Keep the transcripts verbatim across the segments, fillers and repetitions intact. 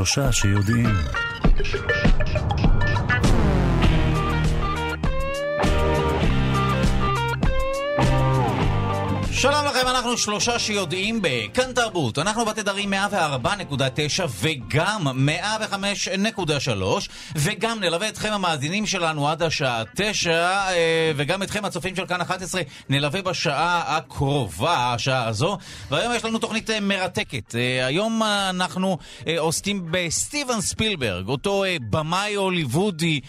שלושה שיודעים. שלום לכם, אנחנו שלושה שיודעים בכאן תרבות. אנחנו בתדרים מאה וארבע נקודה תשע וגם מאה וחמש נקודה שלוש, וגם נלווה אתכם המאזינים שלנו עד השעה תשע, וגם אתכם הצופים של כאן אחת עשרה נלווה בשעה הקרובה, השעה הזו. והיום יש לנו תוכנית מרתקת. היום אנחנו עוסקים בסטיבן ספילברג, אותו במאי הוליוודי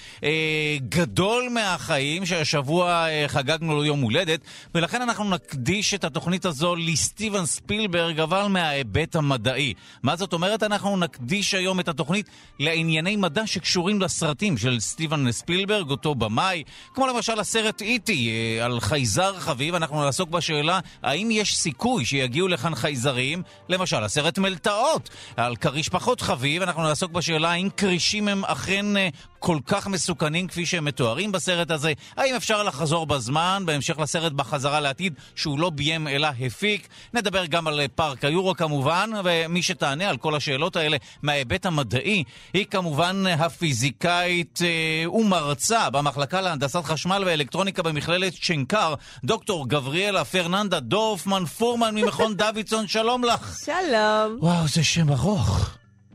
גדול מהחיים, שהשבוע חגגנו לו יום הולדת, ולכן אנחנו נקדיש את התוכנית הזו לסטיבן ספילברג, אבל מההיבט המדעי. מה זאת אומרת? אנחנו נקדיש היום את התוכנית לענייני מדע שקשורים לסרטים של סטיבן ספילברג, אותו במאי, כמו למשל הסרט איטי על חייזר חביב. אנחנו נעסוק בשאלה האם יש סיכוי שיגיעו לכאן חייזרים, למשל הסרט מלטעות על קריש פחות חביב. אנחנו נעסוק בשאלה האם קרישים הם אכן כל כך מסוכנים כפי שהם מתוארים בסרט הזה, האם אפשר לחזור בזמן בהמשך לסרט בחזרה לעתיד שהוא לא ביים אלא הפיק. נדבר גם על פארק היורו כמובן, ומי שתענה על כל השאלות האלה מההיבט המדעי היא כמובן הפיזיקאית אה, ומרצה במחלקה להנדסת חשמל ואלקטרוניקה במכללת שנקר, דוקטור גבריאלה פרננדה דורפמן פורמן ממכון דוידסון. שלום לך. שלום. וואו, זה שם ארוך.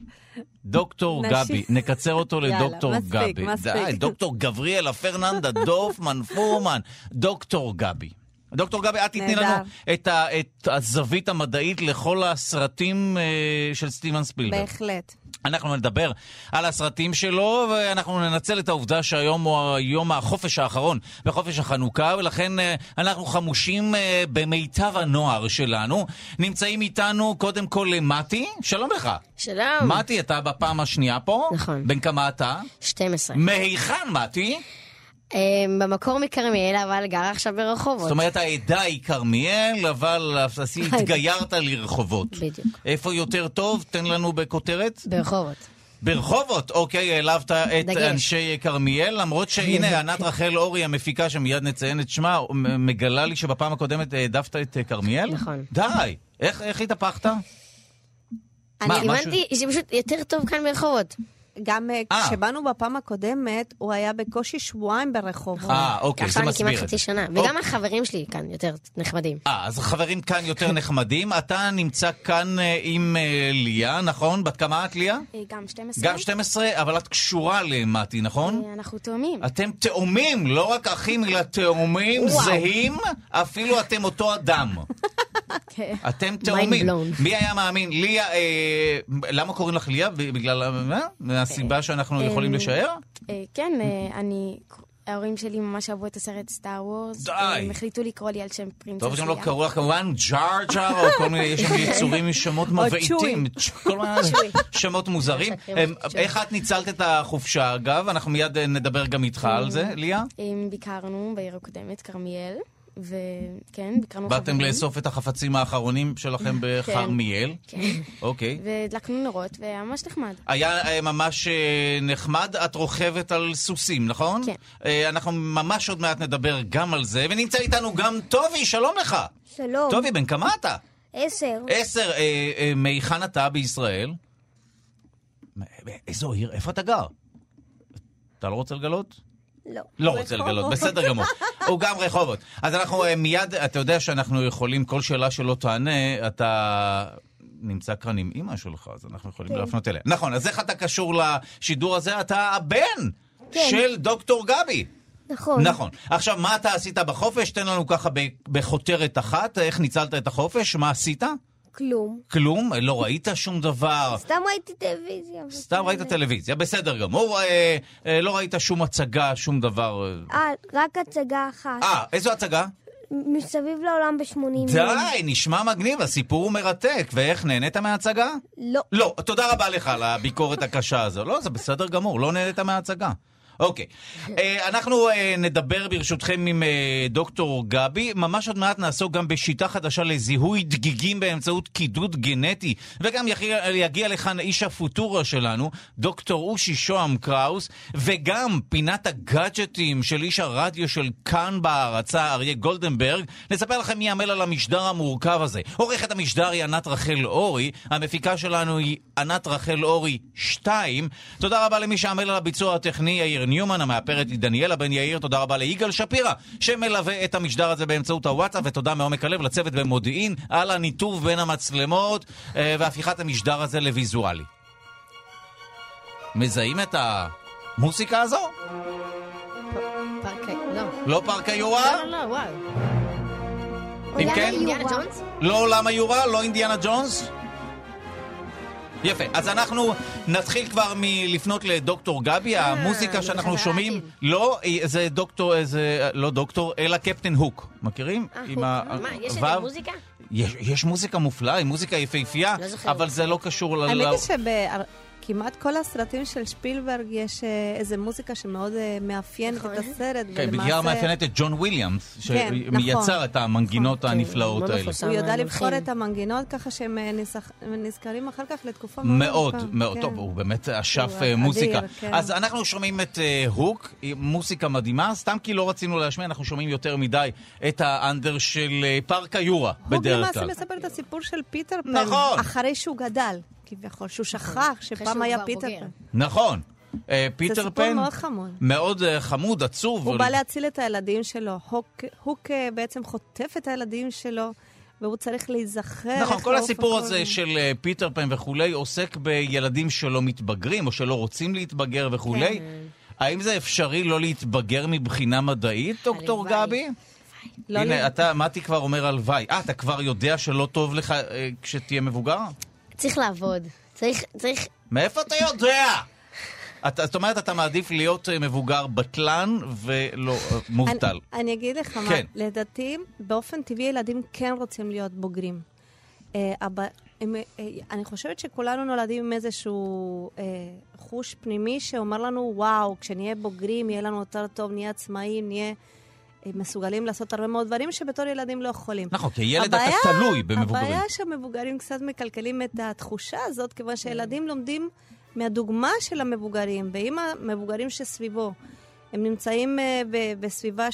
דוקטור גבי, נקצר אותו לדוקטור גבי. די, דוקטור גבריאלה פרננדה דורפמן פורמן, דוקטור גבי. דוקטור גבי, את תתני לנו את, ה, את הזווית המדעית לכל הסרטים uh, של סטיבן ספילברג. בהחלט. אנחנו נדבר על הסרטים שלו, ואנחנו ננצל את העובדה שהיום הוא יום החופש האחרון בחופש החנוכה, ולכן uh, אנחנו חמושים uh, במיטב הנוער שלנו. נמצאים איתנו קודם כל מתי. שלום לך. שלום. מתי, אתה בפעם השנייה פה. נכון. בן כמה אתה? שתים עשרה. מהיכן מתי? במקור מקרמיאל, אבל גר עכשיו ברחובות. זאת אומרת, העדה היא קרמיאל, אבל התגיירת לרחובות. בדיוק. איפה יותר טוב? תן לנו בכותרת. ברחובות. ברחובות, אוקיי, העלבת את אנשי קרמיאל, למרות שהנה, ענת רחל אורי, המפיקה שמיד נציין את שמה, מגלה לי שבפעם הקודמת העדפת את קרמיאל? נכון. די, איך התהפכת? אני הבנתי שפשוט יותר טוב כאן ברחובות. גם כשבאנו בפעם הקודמת, הוא היה בקושי שבועיים ברחובות. אה, אוקיי, זה מסביר את זה. עכשיו אני כמעט חצי שנה. וגם החברים שלי כאן יותר נחמדים. אה, אז החברים כאן יותר נחמדים. אתה נמצא כאן עם ליה, נכון? בת כמה את, ליה? גם שתים עשרה. גם שתים עשרה, אבל את קשורה למתי, נכון? אנחנו תאומים. אתם תאומים, לא רק אחים, אלא תאומים זהים, אפילו אתם אותו אדם. אתם תאומים. מי היה מאמין? ליה, למה קוראים לך ליה? בגלל הסיבה שאנחנו יכולים לשער? כן, אני... ההורים שלי ממש אהבו את הסרט סטאר וורס. די! הם החליטו לקרוא לי על שם פרינסס ליה. טוב, שהם לא קראו לך כמובן ג'אר ג'אר, או כל מיני, יש שם יצורים עם שמות מבעיטים. כל מיני שמות מוזרים. איך את ניצלת את החופשה, אגב? אנחנו מיד נדבר גם איתך על זה, ליה? ביקרנו בעיר הקודמת, קרמיאל. וכן, ביקרנו חברים. באתם לאסוף את החפצים האחרונים שלכם בחרמיאל? כן. אוקיי. והדלקנו נרות, והיה ממש נחמד. היה ממש נחמד. את רוכבת על סוסים, נכון? כן. אנחנו ממש עוד מעט נדבר גם על זה, ונמצא איתנו גם טובי, שלום לך. שלום. טובי, בן כמה אתה? עשר. עשר. מהיכן אתה בישראל? איזו עיר? איפה אתה גר? אתה לא רוצה לגלות? לא. לא רוצה לגלות, בסדר גמור. הוא גם רחובות. אז אנחנו מיד, אתה יודע שאנחנו יכולים, כל שאלה שלא תענה, אתה נמצא כאן עם אמא שלך, אז אנחנו יכולים להפנות אליה. נכון, אז איך אתה קשור לשידור הזה? אתה הבן של דוקטור גבי. נכון. נכון. עכשיו, מה אתה עשית בחופש? תן לנו ככה בחותרת אחת, איך ניצלת את החופש? מה עשית? כלום. כלום? לא ראית שום דבר? סתם ראיתי טלוויזיה. סתם ראית טלוויזיה, בסדר גמור. אה, אה, לא ראית שום הצגה, שום דבר. אה, רק הצגה אחת. אה, איזו הצגה? מסביב לעולם ב-שמונים. די, נשמע מגניב, הסיפור הוא מרתק. ואיך, נהנית מההצגה? לא. לא, תודה רבה לך על הביקורת הקשה הזו. לא, זה בסדר גמור, לא נהנית מההצגה. אוקיי. אנחנו נדבר ברשותכם עם דוקטור גבי. ממש עוד מעט נעסוק גם בשיטה חדשה לזיהוי דגיגים באמצעות קידוד גנטי. וגם יגיע לכאן איש הפוטורה שלנו, דוקטור אושי שוהם קראוס, וגם פינת הגאדג'טים של איש הרדיו של כאן בהרצה, אריה גולדנברג. נספר לכם מי יעמל על המשדר המורכב הזה. עורכת המשדר היא ענת רחל אורי, המפיקה שלנו היא ענת רחל אורי שתיים. תודה רבה למי שעמל על הביצוע הטכני, יאיר ניומן, המאפרת היא דניאלה בן יאיר. תודה רבה ליגאל שפירא שמלווה את המשדר הזה באמצעות הוואטסאפ, ותודה מעומק הלב לצוות במודיעין על הניתוב בין המצלמות והפיכת המשדר הזה לויזואלי. מזהים את המוסיקה הזו? פארק... לא. לא פארק היורה? לא, לא, לא, וואו. אם כן? אינדיאנה ג'ונס? לא עולם היורה? לא אינדיאנה ג'ונס? יפה, אז אנחנו נתחיל כבר מלפנות לדוקטור גבי. המוזיקה שאנחנו שומעים, לא, זה דוקטור, זה לא דוקטור, אלא קפטן הוק. מכירים? מה, יש איזה מוזיקה? יש מוזיקה מופלאה, היא מוזיקה יפהפייה, אבל זה לא קשור ל... האמת היא שבכמעט כל הסרטים של שפילברג יש איזה מוזיקה שמאוד מאפיינת את הסרט. כן, בגלל מאפיינת את ג'ון וויליאמס, שמייצר את המנגינות הנפלאות האלה. הוא יודע לבחור את המנגינות ככה שהם נזכרים אחר כך לתקופה מאוד. מאוד, מאוד טוב, הוא באמת אשף מוזיקה. אז אנחנו שומעים את הוק, מוזיקה מדהימה, סתם כי לא רצינו להשמיע, אנחנו שומעים יותר מדי את האנדר של פארק היורה בדרך כלל. הוק למעשה מספר את הסיפור של פיטר פן, אחרי שהוא גדל. כביכול, שהוא שכח שפעם היה פיטר פן. נכון. פיטר פן מאוד חמוד. מאוד חמוד, עצוב. הוא בא להציל את הילדים שלו. הוק בעצם חוטף את הילדים שלו, והוא צריך להיזכר. נכון, כל הסיפור הזה של פיטר פן וכולי עוסק בילדים שלא מתבגרים, או שלא רוצים להתבגר וכולי. האם זה אפשרי לא להתבגר מבחינה מדעית, דוקטור גבי? הנה, אתה, מתי כבר אומר הלוואי. אה, אתה כבר יודע שלא טוב לך כשתהיה מבוגר? צריך לעבוד. צריך, צריך... מאיפה אתה יודע? זאת אומרת, אתה מעדיף להיות מבוגר בטלן ולא מובטל. אני, אני אגיד לך מה, לדעתי, באופן טבעי ילדים כן רוצים להיות בוגרים. אני חושבת שכולנו נולדים עם איזשהו חוש פנימי שאומר לנו, וואו, כשנהיה בוגרים, יהיה לנו יותר טוב, נהיה עצמאים, נהיה... מסוגלים לעשות הרבה מאוד דברים שבתור ילדים לא יכולים. נכון, כי ילד אתה תלוי במבוגרים. הבעיה שהמבוגרים קצת מקלקלים את התחושה הזאת, כיוון שילדים לומדים מהדוגמה של המבוגרים, ועם המבוגרים שסביבו. הם נמצאים בסביבה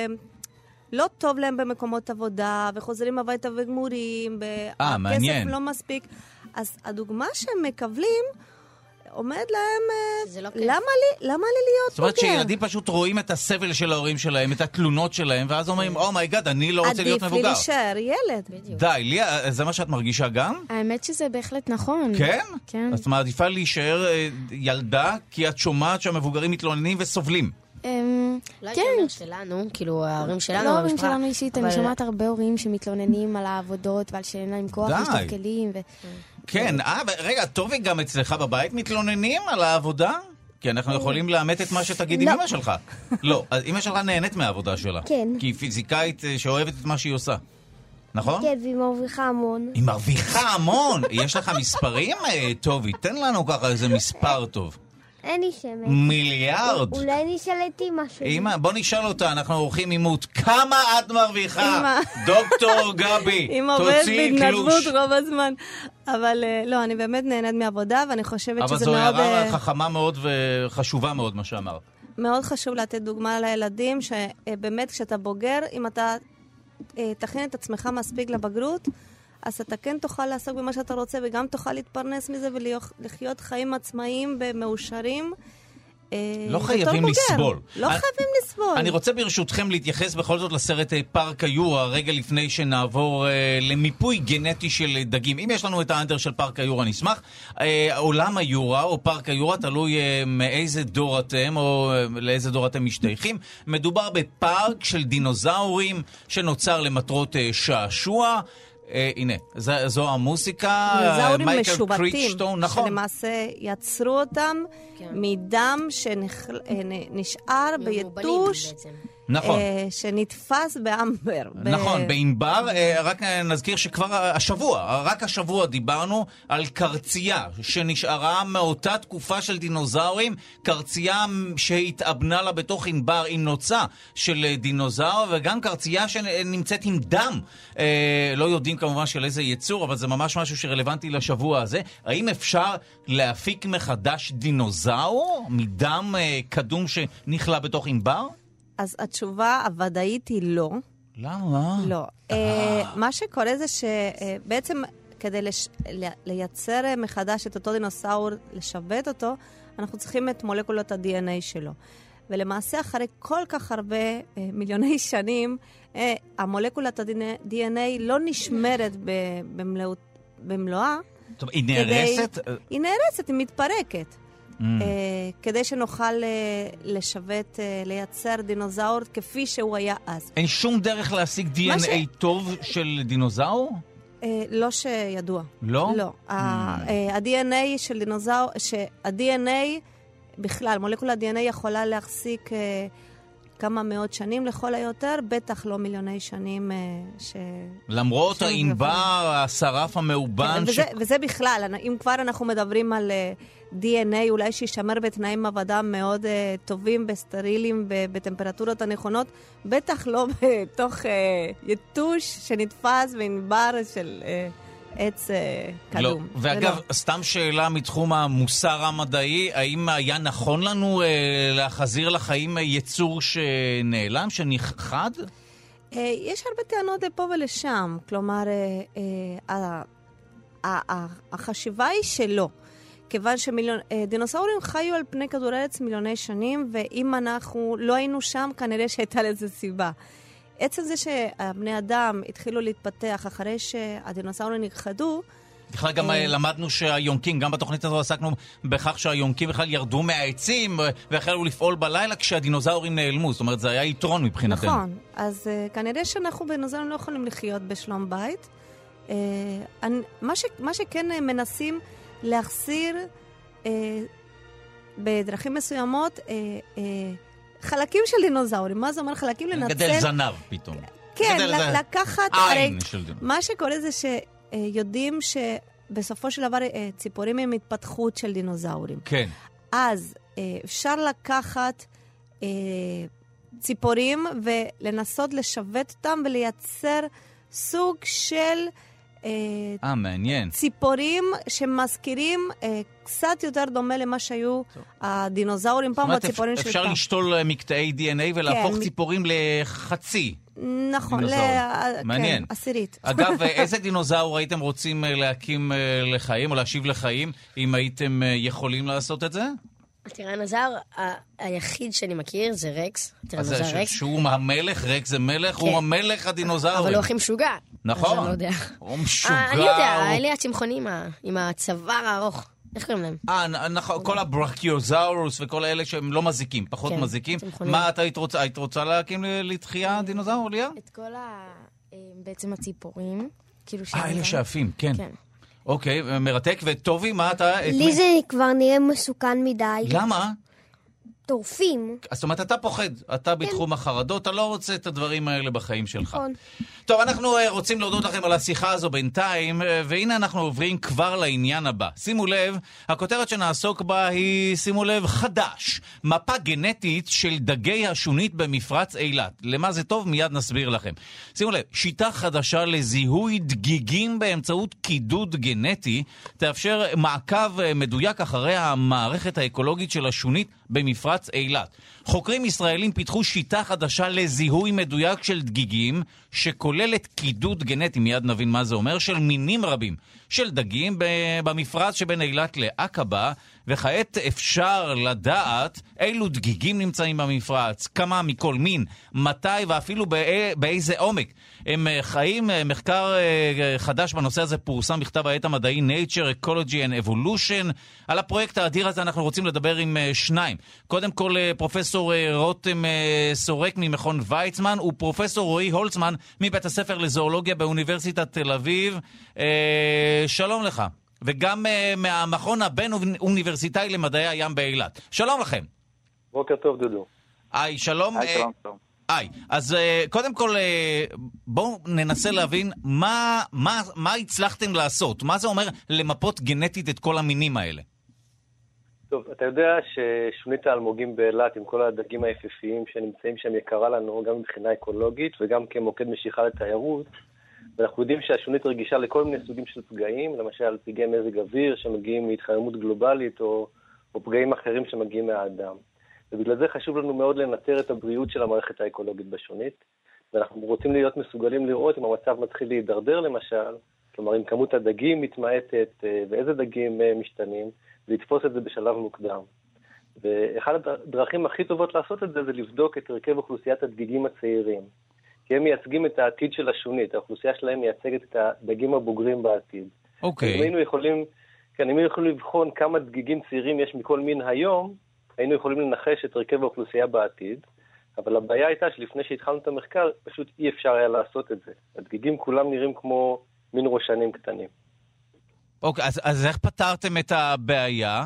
שלא טוב להם במקומות עבודה, וחוזרים הביתה וגמורים, והכסף לא מספיק. אז הדוגמה שהם מקבלים... עומד להם, לא למה לי, למה לי להיות בוגר? זאת אומרת שילדים פשוט רואים את הסבל של ההורים שלהם, את התלונות שלהם, ואז אומרים, אומייגאד, אני לא רוצה להיות מבוגר. עדיף לי להישאר ילד. די, ליה, זה מה שאת מרגישה גם? האמת שזה בהחלט נכון. כן? כן. אז מעדיפה להישאר ילדה, כי את שומעת שהמבוגרים מתלוננים וסובלים. לא הייתי אומר שלנו, כאילו ההורים שלנו, לא ההורים שלנו אישית, אני שומעת הרבה הורים שמתלוננים על העבודות ועל שאין להם כוח ושתפקלים ו... כן, אה, רגע, טובי, גם אצלך בבית מתלוננים על העבודה? כי אנחנו יכולים לאמת את מה שתגיד עם אמא שלך. לא, אז אמא שלך נהנית מהעבודה שלה. כן. כי היא פיזיקאית שאוהבת את מה שהיא עושה. נכון? כן, והיא מרוויחה המון. היא מרוויחה המון! יש לך מספרים, טובי? תן לנו ככה איזה מספר טוב. אין לי שמץ. מיליארד. אולי נשאל את אמא שלי. אמא, בוא נשאל אותה, אנחנו עורכים עימות. כמה את מרוויחה? דוקטור גבי, אמא עובדת בהתנדבות רוב הזמן. אבל לא, אני באמת נהנית מעבודה, ואני חושבת שזה מאוד... אבל זו הערה חכמה מאוד וחשובה מאוד, מה שאמרת. מאוד חשוב לתת דוגמה לילדים, שבאמת כשאתה בוגר, אם אתה תכין את עצמך מספיק לבגרות, אז אתה כן תוכל לעסוק במה שאתה רוצה, וגם תוכל להתפרנס מזה ולחיות חיים עצמאיים ומאושרים. לא חייבים לסבול. לא חייבים לסבול. אני רוצה ברשותכם להתייחס בכל זאת לסרט פארק היורה, רגע לפני שנעבור למיפוי גנטי של דגים. אם יש לנו את האנדר של פארק היורה, נשמח. עולם היורה או פארק היורה, תלוי מאיזה דור אתם או לאיזה דור אתם משתייכים. מדובר בפארק של דינוזאורים שנוצר למטרות שעשוע. הנה, זו המוסיקה, דינוזאורים משובטים, שלמעשה יצרו אותם מדם שנשאר ביתוש נכון. שנתפס באמבר. נכון, באמבר, רק נזכיר שכבר השבוע, רק השבוע דיברנו על קרצייה שנשארה מאותה תקופה של דינוזאורים, קרצייה שהתאבנה לה בתוך אמבר עם נוצה של דינוזאור, וגם קרצייה שנמצאת עם דם. לא יודעים כמובן של איזה יצור, אבל זה ממש משהו שרלוונטי לשבוע הזה. האם אפשר להפיק מחדש דינוזאור מדם קדום שנכלה בתוך אמבר? אז התשובה הוודאית היא לא. למה? לא. מה שקורה זה שבעצם כדי לייצר מחדש את אותו דינוסאור, לשבת אותו, אנחנו צריכים את מולקולות ה-די אן איי שלו. ולמעשה אחרי כל כך הרבה מיליוני שנים, המולקולת ה-די אן איי לא נשמרת במלואה. טוב, היא נהרסת? היא נהרסת, היא מתפרקת. Mm. Uh, כדי שנוכל uh, לשבת, uh, לייצר דינוזאור כפי שהוא היה אז. אין שום דרך להשיג די אן איי ש... טוב של דינוזאור? Uh, לא שידוע. לא? לא. Mm. ה-די אן איי של דינוזאור, שה-די אן איי בכלל, מולקולת די אן איי יכולה להחזיק uh, כמה מאות שנים לכל היותר, בטח לא מיליוני שנים uh, ש... למרות האינבר, השרף המאובן. כן, ש... וזה, וזה בכלל, אם כבר אנחנו מדברים על... Uh, די אן איי אולי שישמר בתנאים מעבדה מאוד uh, טובים, בסטרילים, בטמפרטורות הנכונות, בטח לא בתוך uh, יתוש שנתפס ואינבר של uh, עץ uh, קדום. לא. ואגב, ולא. סתם שאלה מתחום המוסר המדעי, האם היה נכון לנו uh, להחזיר לחיים יצור שנעלם, שנכחד? Uh, יש הרבה טענות לפה ולשם, כלומר, uh, uh, uh, uh, uh, החשיבה היא שלא. כיוון שדינוסאורים חיו על פני כדור הארץ מיליוני שנים, ואם אנחנו לא היינו שם, כנראה שהייתה לזה סיבה. עצם זה שהבני אדם התחילו להתפתח אחרי שהדינוסאורים נכחדו, בכלל גם למדנו שהיונקים, גם בתוכנית הזו עסקנו בכך שהיונקים בכלל ירדו מהעצים והחלו לפעול בלילה כשהדינוזאורים נעלמו. זאת אומרת, זה היה יתרון מבחינתנו. נכון. אז כנראה שאנחנו דינוזאורים לא יכולים לחיות בשלום בית. מה שכן מנסים להחזיר אה, בדרכים מסוימות אה, אה, חלקים של דינוזאורים. מה זה אומר חלקים? לנצל... גדל זנב פתאום. כן, גדל ל- לקחת... עין של דינוזאור. מה שקורה זה שיודעים שבסופו של דבר אה, ציפורים הם התפתחות של דינוזאורים. כן. אז אה, אפשר לקחת אה, ציפורים ולנסות לשבת אותם ולייצר סוג של... אה, מעניין. ציפורים שמזכירים אה, קצת יותר דומה למה שהיו הדינוזאורים פעם, או הציפורים של פעם. אפשר לשתול מקטעי די אן איי ולהפוך כן. ציפורים לחצי. נכון, ל... מעניין. כן, עשירית. אגב, איזה דינוזאור הייתם רוצים להקים לחיים, או להשיב לחיים, אם הייתם יכולים לעשות את זה? הטירנוזאור היחיד שאני מכיר זה רקס. הטירנוזאור רקס. שהוא המלך, רקס זה מלך, הוא המלך הדינוזאורים. אבל הוא הכי משוגע. נכון. אני לא יודע. הוא משוגע. אני יודע, אלה הצמחונים עם הצוואר הארוך. איך קוראים להם? אה, נכון, כל הברקיוזאורוס וכל האלה שהם לא מזיקים, פחות מזיקים. מה אתה היית רוצה להקים לתחייה דינוזאור, ליה? את כל ה... בעצם הציפורים. אה, אלה שאפים, כן. אוקיי, מרתק. וטובי, מה אתה... לי זה כבר נראה מסוכן מדי. למה? טורפים. זאת אומרת, אתה פוחד, אתה בתחום החרדות, אתה לא רוצה את הדברים האלה בחיים שלך. נכון. טוב, אנחנו רוצים להודות לכם על השיחה הזו בינתיים, והנה אנחנו עוברים כבר לעניין הבא. שימו לב, הכותרת שנעסוק בה היא, שימו לב, חדש. מפה גנטית של דגי השונית במפרץ אילת. למה זה טוב? מיד נסביר לכם. שימו לב, שיטה חדשה לזיהוי דגיגים באמצעות קידוד גנטי, תאפשר מעקב מדויק אחרי המערכת האקולוגית של השונית במפרץ אילת. חוקרים ישראלים פיתחו שיטה חדשה לזיהוי מדויק של דגיגים, שכוללת קידוד גנטי, מיד נבין מה זה אומר, של מינים רבים של דגים במפרץ שבין אילת לעקבה, וכעת אפשר לדעת אילו דגיגים נמצאים במפרץ, כמה מכל מין, מתי ואפילו באיזה עומק הם חיים. מחקר חדש בנושא הזה פורסם בכתב העת המדעי Nature, Ecology and Evolution. על הפרויקט האדיר הזה אנחנו רוצים לדבר עם שניים. קודם כל פרופסור רותם סורק ממכון ויצמן, ופרופסור רועי הולצמן מבית הספר לזואולוגיה באוניברסיטת תל אביב. שלום לך. וגם uh, מהמכון הבין-אוניברסיטאי למדעי הים באילת. שלום לכם. בוקר טוב, דודו. היי, שלום. היי, שלום, שלום. היי, אז קודם כל בואו ננסה להבין מה, מה, מה הצלחתם לעשות. מה זה אומר למפות גנטית את כל המינים האלה? טוב, אתה יודע ששונית האלמוגים באילת עם כל הדגים היפהפיים שנמצאים שם יקרה לנו גם מבחינה אקולוגית וגם כמוקד משיכה לתיירות. ואנחנו יודעים שהשונית רגישה לכל מיני סוגים של פגעים, למשל פגעי מזג אוויר שמגיעים מהתחממות גלובלית או, או פגעים אחרים שמגיעים מהאדם. ובגלל זה חשוב לנו מאוד לנטר את הבריאות של המערכת האקולוגית בשונית, ואנחנו רוצים להיות מסוגלים לראות אם המצב מתחיל להידרדר למשל, כלומר אם כמות הדגים מתמעטת ואיזה דגים משתנים, ולתפוס את זה בשלב מוקדם. ואחת הדרכים הכי טובות לעשות את זה זה לבדוק את הרכב אוכלוסיית הדגיגים הצעירים, כי הם מייצגים את העתיד של השונית, האוכלוסייה שלהם מייצגת את הדגים הבוגרים בעתיד. אוקיי. אם היינו יכולים, כן, אם היינו יכולים לבחון כמה דגיגים צעירים יש מכל מין היום, היינו יכולים לנחש את הרכב האוכלוסייה בעתיד, אבל הבעיה הייתה שלפני שהתחלנו את המחקר, פשוט אי אפשר היה לעשות את זה. הדגיגים כולם נראים כמו מין ראשנים קטנים. אוקיי, אז, אז איך פתרתם את הבעיה?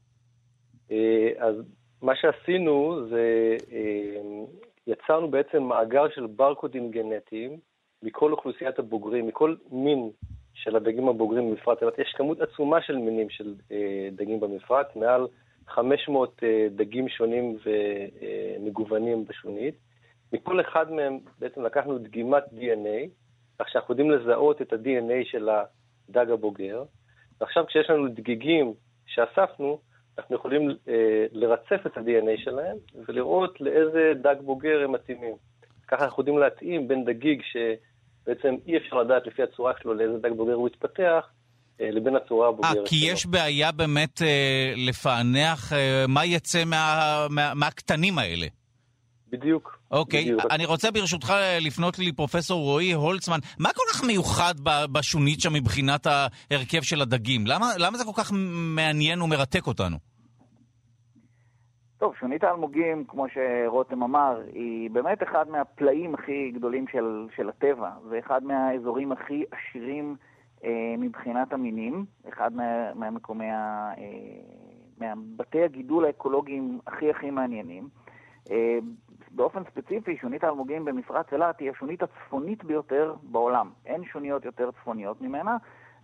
אז מה שעשינו זה, יצרנו בעצם מאגר של ברקודים גנטיים, מכל אוכלוסיית הבוגרים, מכל מין של הדגים הבוגרים במפרץ. יש כמות עצומה של מינים של דגים במפרץ, מעל חמש מאות דגים שונים ומגוונים בשונית. מכל אחד מהם בעצם לקחנו דגימת די אן איי, כך שאנחנו יודעים לזהות את ה-די אן איי של הדג הבוגר. ועכשיו כשיש לנו דגיגים שאספנו, אנחנו יכולים אה, לרצף את ה-די אן איי שלהם ולראות לאיזה דג בוגר הם מתאימים. ככה אנחנו יודעים להתאים בין דגיג שבעצם אי אפשר לדעת לפי הצורה שלו לאיזה דג בוגר הוא התפתח, אה, לבין הצורה הבוגרת שלו. כי יש בעיה באמת אה, לפענח אה, מה יצא מה, מה, מהקטנים האלה. בדיוק. אוקיי, בדיוק. אני רוצה ברשותך לפנות לי פרופסור רועי הולצמן. מה כל כך מיוחד בשונית שם מבחינת ההרכב של הדגים? למה, למה זה כל כך מעניין ומרתק אותנו? טוב, שונית האלמוגים, כמו שרותם אמר, היא באמת אחד מהפלאים הכי גדולים של, של הטבע. זה אחד מהאזורים הכי עשירים אה, מבחינת המינים. אחד מה, מהמקומי, אה, מהבתי הגידול האקולוגיים הכי הכי מעניינים. אה, באופן ספציפי, שונית האלמוגים במפרץ אילת היא השונית הצפונית ביותר בעולם. אין שוניות יותר צפוניות ממנה,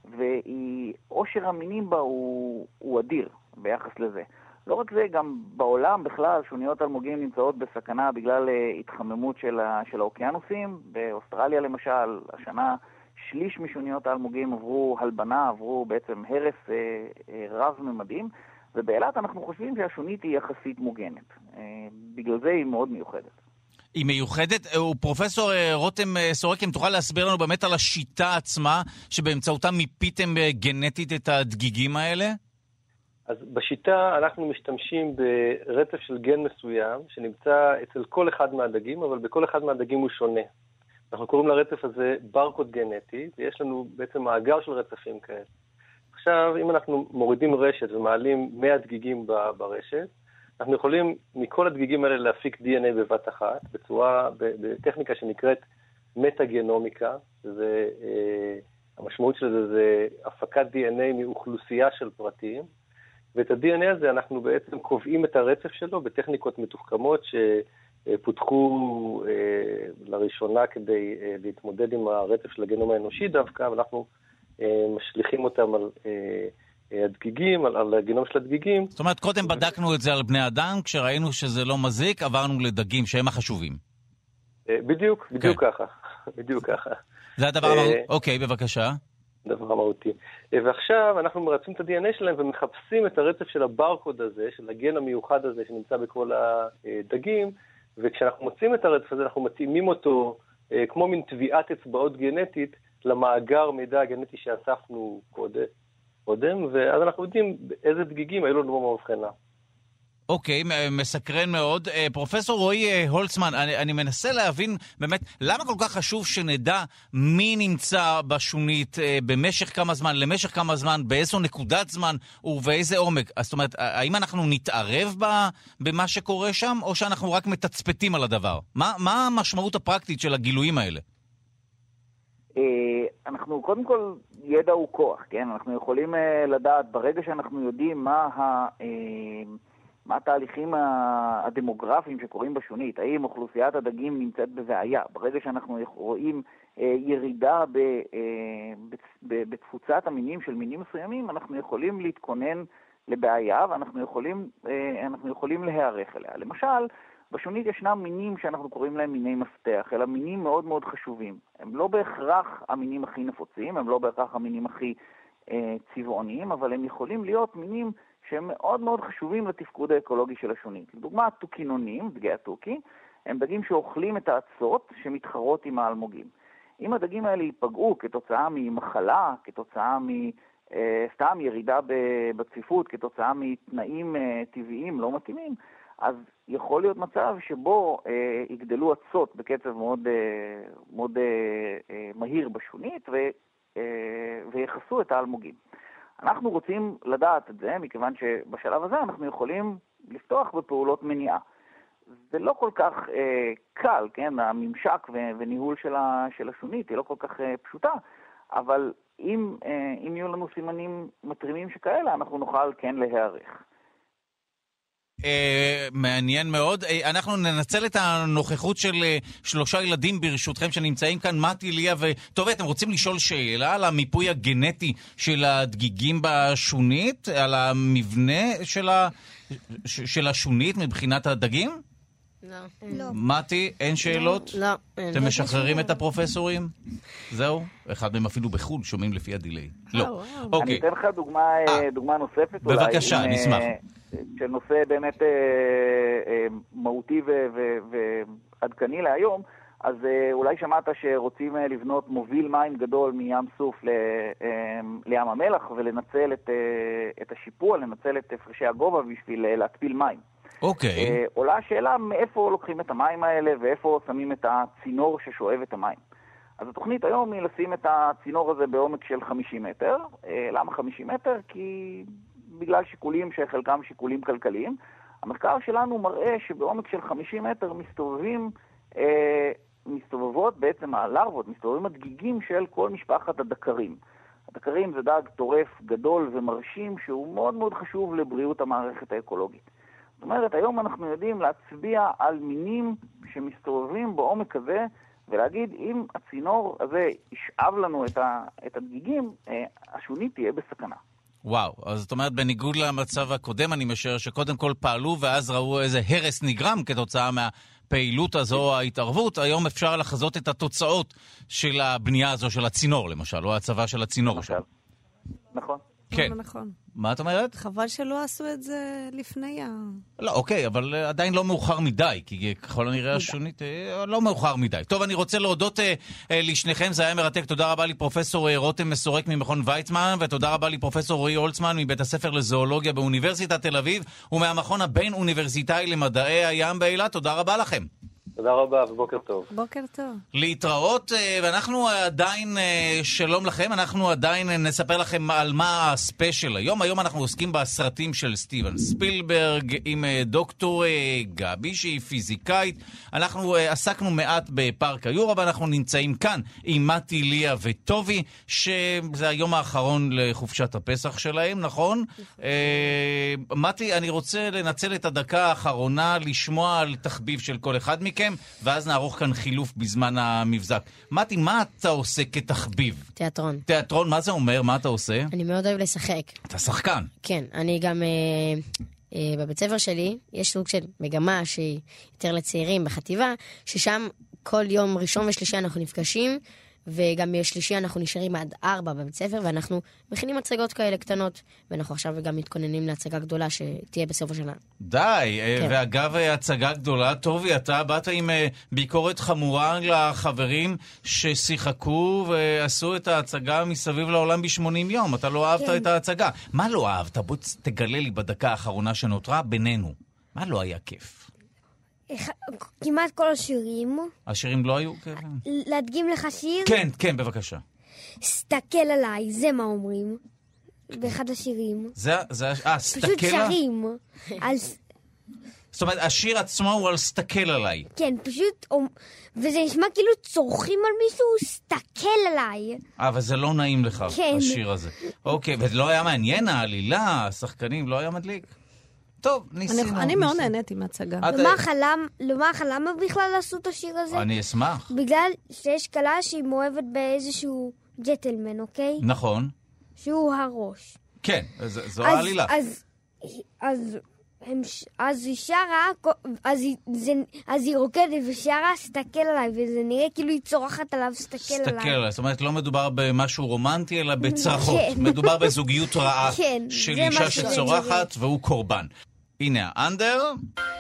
ועושר המינים בה הוא, הוא אדיר ביחס לזה. לא רק זה, גם בעולם בכלל שוניות אלמוגים נמצאות בסכנה בגלל התחממות של, ה, של האוקיינוסים. באוסטרליה למשל, השנה שליש משוניות האלמוגים עברו הלבנה, עברו בעצם הרס אה, אה, רב-ממדים, ובאילת אנחנו חושבים שהשונית היא יחסית מוגנת. בגלל זה היא מאוד מיוחדת. היא מיוחדת? ופרופסור רותם סורק, אם תוכל להסביר לנו באמת על השיטה עצמה, שבאמצעותה מיפיתם גנטית את הדגיגים האלה? אז בשיטה אנחנו משתמשים ברצף של גן מסוים, שנמצא אצל כל אחד מהדגים, אבל בכל אחד מהדגים הוא שונה. אנחנו קוראים לרצף הזה ברקוד גנטי, ויש לנו בעצם מאגר של רצפים כאלה. עכשיו, אם אנחנו מורידים רשת ומעלים מאה דגיגים ברשת, אנחנו יכולים מכל הדגיגים האלה להפיק די אן איי בבת אחת, בצורה, בטכניקה שנקראת מטה-גנומיקה. זה, אה, המשמעות של זה זה הפקת די אן איי מאוכלוסייה של פרטים, ואת ה-די אן איי הזה אנחנו בעצם קובעים את הרצף שלו בטכניקות מתוחכמות שפותחו אה, לראשונה כדי אה, להתמודד עם הרצף של הגנום האנושי דווקא, ואנחנו משליכים אותם על אה, הדגיגים, על, על הגנום של הדגיגים. זאת אומרת, קודם בדקנו את זה על בני אדם, כשראינו שזה לא מזיק, עברנו לדגים שהם החשובים. אה, בדיוק, בדיוק כן. ככה. בדיוק ככה. זה הדבר אה, המהותי. אוקיי, בבקשה. דבר המהותי. אה, ועכשיו אנחנו מרצים את ה-די אן איי שלהם ומחפשים את הרצף של הברקוד הזה, של הגן המיוחד הזה שנמצא בכל הדגים, וכשאנחנו מוצאים את הרצף הזה, אנחנו מתאימים אותו אה, כמו מין טביעת אצבעות גנטית, למאגר מידע הגנטי שאספנו קודם, קודם, ואז אנחנו יודעים איזה דגיגים היו לנו במבחנה. אוקיי, מסקרן מאוד. פרופסור רועי הולצמן, אני, אני מנסה להבין באמת למה כל כך חשוב שנדע מי נמצא בשונית במשך כמה זמן, למשך כמה זמן, באיזו נקודת זמן ובאיזה עומק. זאת אומרת, האם אנחנו נתערב במה שקורה שם, או שאנחנו רק מתצפתים על הדבר? מה, מה המשמעות הפרקטית של הגילויים האלה? אנחנו, קודם כל, ידע הוא כוח, כן? אנחנו יכולים לדעת, ברגע שאנחנו יודעים מה ה... מה התהליכים הדמוגרפיים שקורים בשונית, האם אוכלוסיית הדגים נמצאת בבעיה. ברגע שאנחנו רואים ירידה בתפוצת המינים של מינים מסוימים, אנחנו יכולים להתכונן לבעיה, ואנחנו יכולים, אנחנו יכולים להיערך אליה. למשל, בשונית ישנם מינים שאנחנו קוראים להם מיני מפתח, אלא מינים מאוד מאוד חשובים. הם לא בהכרח המינים הכי נפוצים, הם לא בהכרח המינים הכי אה, צבעוניים, אבל הם יכולים להיות מינים שהם מאוד מאוד חשובים לתפקוד האקולוגי של השונית. לדוגמה, טוקינונים, דגי הטוקי, הם דגים שאוכלים את העצות שמתחרות עם האלמוגים. אם הדגים האלה ייפגעו כתוצאה ממחלה, כתוצאה מ... סתם ירידה בצפיפות, כתוצאה מתנאים טבעיים לא מתאימים, אז יכול להיות מצב שבו אה, יגדלו עצות בקצב מאוד, אה, מאוד אה, מהיר בשונית ו, אה, ויחסו את האלמוגים. אנחנו רוצים לדעת את זה, מכיוון שבשלב הזה אנחנו יכולים לפתוח בפעולות מניעה. זה לא כל כך אה, קל, כן? הממשק ו- וניהול של, ה- של השונית היא לא כל כך אה, פשוטה, אבל אם, אה, אם יהיו לנו סימנים מטרימים שכאלה, אנחנו נוכל כן להיערך. Uh, מעניין מאוד. Uh, אנחנו ננצל את הנוכחות של uh, שלושה ילדים ברשותכם שנמצאים כאן, מתי, ליה וטוב. אתם רוצים לשאול שאלה על המיפוי הגנטי של הדגיגים בשונית, על המבנה של, ה... ש... של השונית מבחינת הדגים? לא. לא. מתי, אין שאלות? לא. אתם משחררים את הפרופסורים? זהו? אחד מהם אפילו בחול, שומעים לפי הדילי. לא. אני אתן לך דוגמה נוספת. בבקשה, נשמח. של נושא באמת אה, אה, מהותי ו- ו- ועדכני להיום, אז אה, אולי שמעת שרוצים אה, לבנות מוביל מים גדול מים סוף ל- אה, לים המלח, ולנצל את, אה, את השיפוע, לנצל את הפרשי הגובה בשביל אה, להתפיל מים. אוקיי. אה, עולה השאלה מאיפה לוקחים את המים האלה ואיפה שמים את הצינור ששואב את המים. אז התוכנית היום היא לשים את הצינור הזה בעומק של חמישים מטר. אה, למה חמישים מטר? כי... בגלל שיקולים שחלקם שיקולים כלכליים. המחקר שלנו מראה שבעומק של חמישים מטר מסתובבים, אה, מסתובבות בעצם הלרוות, מסתובבים הדגיגים של כל משפחת הדקרים. הדקרים זה דג טורף גדול ומרשים שהוא מאוד מאוד חשוב לבריאות המערכת האקולוגית. זאת אומרת, היום אנחנו יודעים להצביע על מינים שמסתובבים בעומק הזה, ולהגיד אם הצינור הזה ישאב לנו את, ה, את הדגיגים, אה, השונית תהיה בסכנה. וואו, אז זאת אומרת, בניגוד למצב הקודם, אני משער שקודם כל פעלו ואז ראו איזה הרס נגרם כתוצאה מהפעילות הזו, ההתערבות. היום אפשר לחזות את התוצאות של הבנייה הזו של הצינור, למשל, או הצבה של הצינור. למשל. נכון. כן. נכון. מה את אומרת? חבל שלא עשו את זה לפני ה... לא, אוקיי, אבל עדיין לא מאוחר מדי, כי ככל הנראה השונית לא מאוחר מדי. טוב, אני רוצה להודות אה, אה, לשניכם, זה היה מרתק. תודה רבה לי פרופסור אה, רותם מסורק ממכון ויצמן, ותודה רבה לי פרופסור רועי הולצמן מבית הספר לזואולוגיה באוניברסיטת תל אביב, ומהמכון הבין-אוניברסיטאי למדעי הים באילת. תודה רבה לכם. תודה רבה ובוקר טוב. בוקר טוב. להתראות, ואנחנו עדיין, שלום לכם, אנחנו עדיין נספר לכם על מה הספיישל היום. היום אנחנו עוסקים בסרטים של סטיבן ספילברג עם דוקטור גבי שהיא פיזיקאית. אנחנו עסקנו מעט בפארק היורה ואנחנו נמצאים כאן עם מתי, ליה וטובי, שזה היום האחרון לחופשת הפסח שלהם, נכון? מתי, אני רוצה לנצל את הדקה האחרונה לשמוע על תחביב של כל אחד מכם, ואז נערוך כאן חילוף בזמן המבזק. מתי, מה אתה עושה כתחביב? תיאטרון. תיאטרון, מה זה אומר? מה אתה עושה? אני מאוד אוהב לשחק. אתה שחקן. כן, אני גם... אה, אה, בבית ספר שלי יש סוג של מגמה שהיא יותר לצעירים בחטיבה, ששם כל יום ראשון ושלישי אנחנו נפגשים, וגם בשלישי אנחנו נשארים עד ארבע בבית ספר, ואנחנו מכינים הצגות כאלה קטנות, ואנחנו עכשיו גם מתכוננים להצגה גדולה שתהיה בסוף השנה. די, כן. ואגב הצגה גדולה, טובי, אתה באת עם ביקורת חמורה לחברים ששיחקו ועשו את ההצגה מסביב לעולם ב-שמונים יום, אתה לא אהבת כן. את ההצגה. מה לא אהבת? בוא תגלה לי בדקה האחרונה שנותרה בינינו. מה לא היה כיף? כמעט כל השירים. השירים לא היו? כן. להדגים לך שיר? כן, כן, בבקשה. סתכל עליי, זה מה אומרים. באחד השירים. זה, זה, אה, סתכל... פשוט שרים. על... זאת אומרת, השיר עצמו הוא על סתכל עליי. כן, פשוט... וזה נשמע כאילו צורכים על מישהו, סתכל עליי. אה, אבל זה לא נעים לך, כן. השיר הזה. אוקיי, ולא היה מעניין, העלילה, השחקנים, לא היה מדליק. טוב, ניסינו. אני מאוד נהניתי מהצגה. למה למה בכלל עשו את השיר הזה? אני אשמח. בגלל שיש קלה שהיא מאוהבת באיזשהו ג'טלמן, אוקיי? נכון. שהוא הראש. כן, זו העלילה. אז, אז, הם, אז היא שרה, אז היא, זה, אז היא רוקדת ושרה, סתכל עליי, וזה נראה כאילו היא צורחת עליו, סתכל עליי. סתכל עליי, זאת אומרת, לא מדובר במשהו רומנטי, אלא בצרחות. כן. מדובר בזוגיות רעה כן, של אישה שצורחת, זה. והוא קורבן. הנה, האנדר.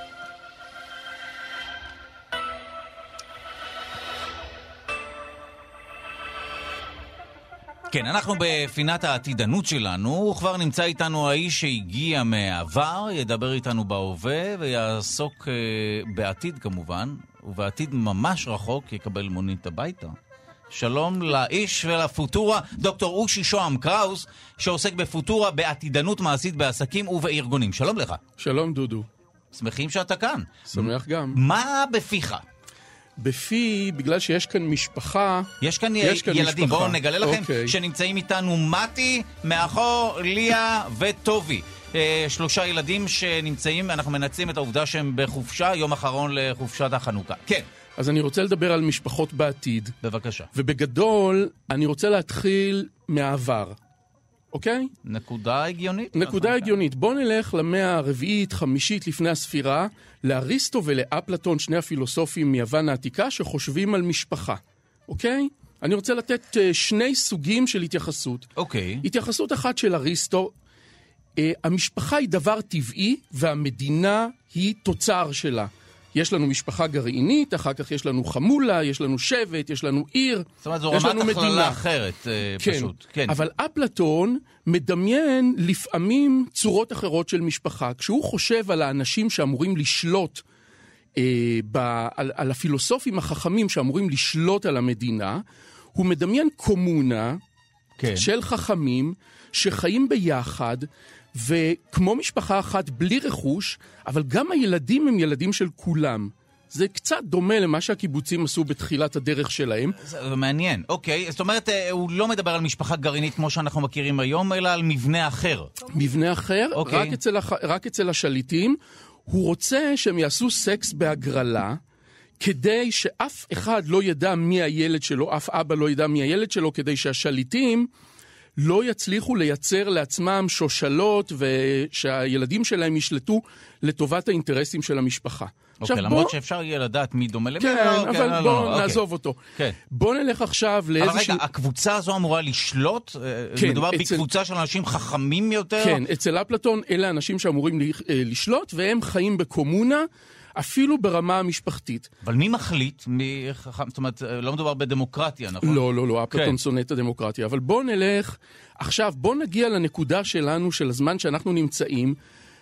כן, אנחנו בפינת העתידנות שלנו, הוא כבר נמצא איתנו האיש שהגיע מהעבר, ידבר איתנו בהווה ויעסוק uh, בעתיד כמובן, ובעתיד ממש רחוק יקבל מונית הביתה. שלום לאיש ולפוטורה, דוקטור אושי שוהם קראוס, שעוסק בפוטורה, בעתידנות מעשית בעסקים ובארגונים. שלום לך. שלום דודו. שמחים שאתה כאן. שמח גם. מה בפיך? בפי, בגלל שיש כאן משפחה... יש כאן, יש כאן ילדים, בואו נגלה לכם אוקיי. שנמצאים איתנו מתי, מאחור, ליה וטובי. אה, שלושה ילדים שנמצאים, אנחנו מנצלים את העובדה שהם בחופשה, יום אחרון לחופשת החנוכה. כן. אז אני רוצה לדבר על משפחות בעתיד. בבקשה. ובגדול, אני רוצה להתחיל מהעבר. אוקיי? נקודה הגיונית. נקודה הגיונית. בוא נלך למאה הרביעית, חמישית לפני הספירה, לאריסטו ולאפלטון, שני הפילוסופים מיוון העתיקה, שחושבים על משפחה. אוקיי? אני רוצה לתת uh, שני סוגים של התייחסות. אוקיי. התייחסות אחת של אריסטו, uh, המשפחה היא דבר טבעי, והמדינה היא תוצר שלה. יש לנו משפחה גרעינית, אחר כך יש לנו חמולה, יש לנו שבט, יש לנו עיר, זאת אומרת, זו רמת הכללה אחרת, כן, פשוט. כן. אבל אפלטון מדמיין לפעמים צורות אחרות של משפחה. כשהוא חושב על האנשים שאמורים לשלוט, אה, ב, על, על הפילוסופים החכמים שאמורים לשלוט על המדינה, הוא מדמיין קומונה כן. של חכמים שחיים ביחד, וכמו משפחה אחת בלי רכוש, אבל גם הילדים הם ילדים של כולם. זה קצת דומה למה שהקיבוצים עשו בתחילת הדרך שלהם. זה מעניין, אוקיי. זאת אומרת, הוא לא מדבר על משפחה גרעינית כמו שאנחנו מכירים היום, אלא על מבנה אחר. מבנה אחר, אוקיי. רק אצל, הח... רק אצל השליטים. הוא רוצה שהם יעשו סקס בהגרלה, כדי שאף אחד לא ידע מי הילד שלו, אף אבא לא ידע מי הילד שלו, כדי שהשליטים לא יצליחו לייצר לעצמם שושלות ושהילדים שלהם ישלטו לטובת האינטרסים של המשפחה. אוקיי, okay, למרות בוא... שאפשר יהיה לדעת מי דומה למי. כן, לא, אבל כן, בואו לא, נעזוב אוקיי. אותו. כן. בואו נלך עכשיו לאיזשהו... אבל רגע, הקבוצה הזו אמורה לשלוט? כן. מדובר אצל... בקבוצה של אנשים חכמים יותר? כן, אצל אפלטון אלה אנשים שאמורים לשלוט, והם חיים בקומונה, אפילו ברמה המשפחתית. אבל מי מחליט? מי... זאת אומרת, לא מדובר בדמוקרטיה, נכון? לא, לא, לא, אפלטון כן. שונא את הדמוקרטיה. אבל בואו נלך... עכשיו, בואו נגיע לנקודה שלנו, של הזמן שאנחנו נמצאים,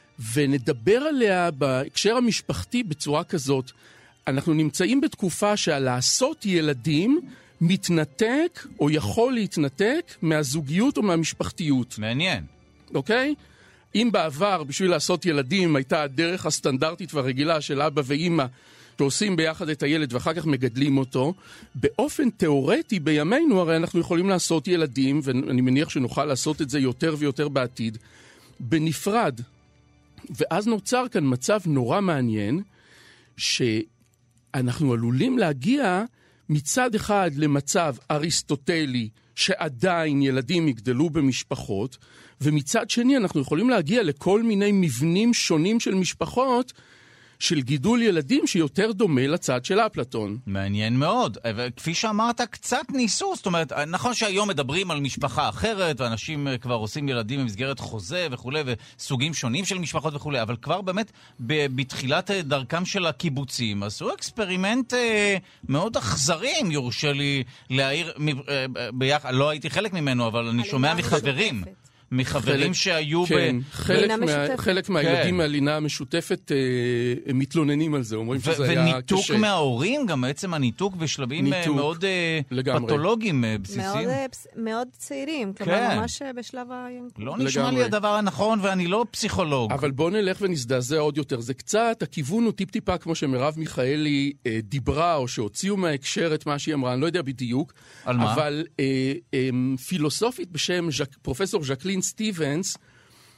ונדבר עליה בהקשר המשפחתי בצורה כזאת. אנחנו נמצאים בתקופה שלעשות ילדים מתנתק או יכול להתנתק מהזוגיות או מהמשפחתיות. מעניין. אוקיי? אם בעבר בשביל לעשות ילדים הייתה הדרך הסטנדרטית והרגילה של אבא ואמא שעושים ביחד את הילד ואחר כך מגדלים אותו, באופן תיאורטי בימינו הרי אנחנו יכולים לעשות ילדים, ואני מניח שנוכל לעשות את זה יותר ויותר בעתיד, בנפרד. ואז נוצר כאן מצב נורא מעניין, שאנחנו עלולים להגיע מצד אחד למצב אריסטוטלי, שעדיין ילדים יגדלו במשפחות, ומצד שני אנחנו יכולים להגיע לכל מיני מבנים שונים של משפחות, של גידול ילדים שיותר דומה לצד של אפלטון. מעניין מאוד. וכפי שאמרת, קצת ניסו. זאת אומרת, נכון שהיום מדברים על משפחה אחרת, ואנשים כבר עושים ילדים במסגרת חוזה וכו', וסוגים שונים של משפחות וכו', אבל כבר באמת בתחילת דרכם של הקיבוצים, עשו אקספרימנט מאוד אכזרי, אם יורשה לי להעיר ביחד. לא הייתי חלק ממנו, אבל אני שומע מחברים. מחברים חלק, שהיו כן, ב... חלק, מה, חלק מהילדים כן. מהלינה המשותפת אה, מתלוננים על זה, אומרים שזה היה קשה. וניתוק מההורים, גם בעצם הניתוק בשלבים ניתוק, מאוד לגמרי. פתולוגיים בסיסיים. מאוד, מאוד צעירים, כלומר כן. ממש בשלב הינקות. לא נשמע לגמרי. לי הדבר הנכון, ואני לא פסיכולוג. אבל בוא נלך ונזדעזע עוד יותר. זה קצת, הכיוון הוא טיפ-טיפה כמו שמרב מיכאלי אה, דיברה, או שהוציאו מההקשר את מה שהיא אמרה, אני לא יודע בדיוק. על מה? אבל אה, אה, פילוסופית בשם ז'ק, פרופסור ז'קלין סטיבנס,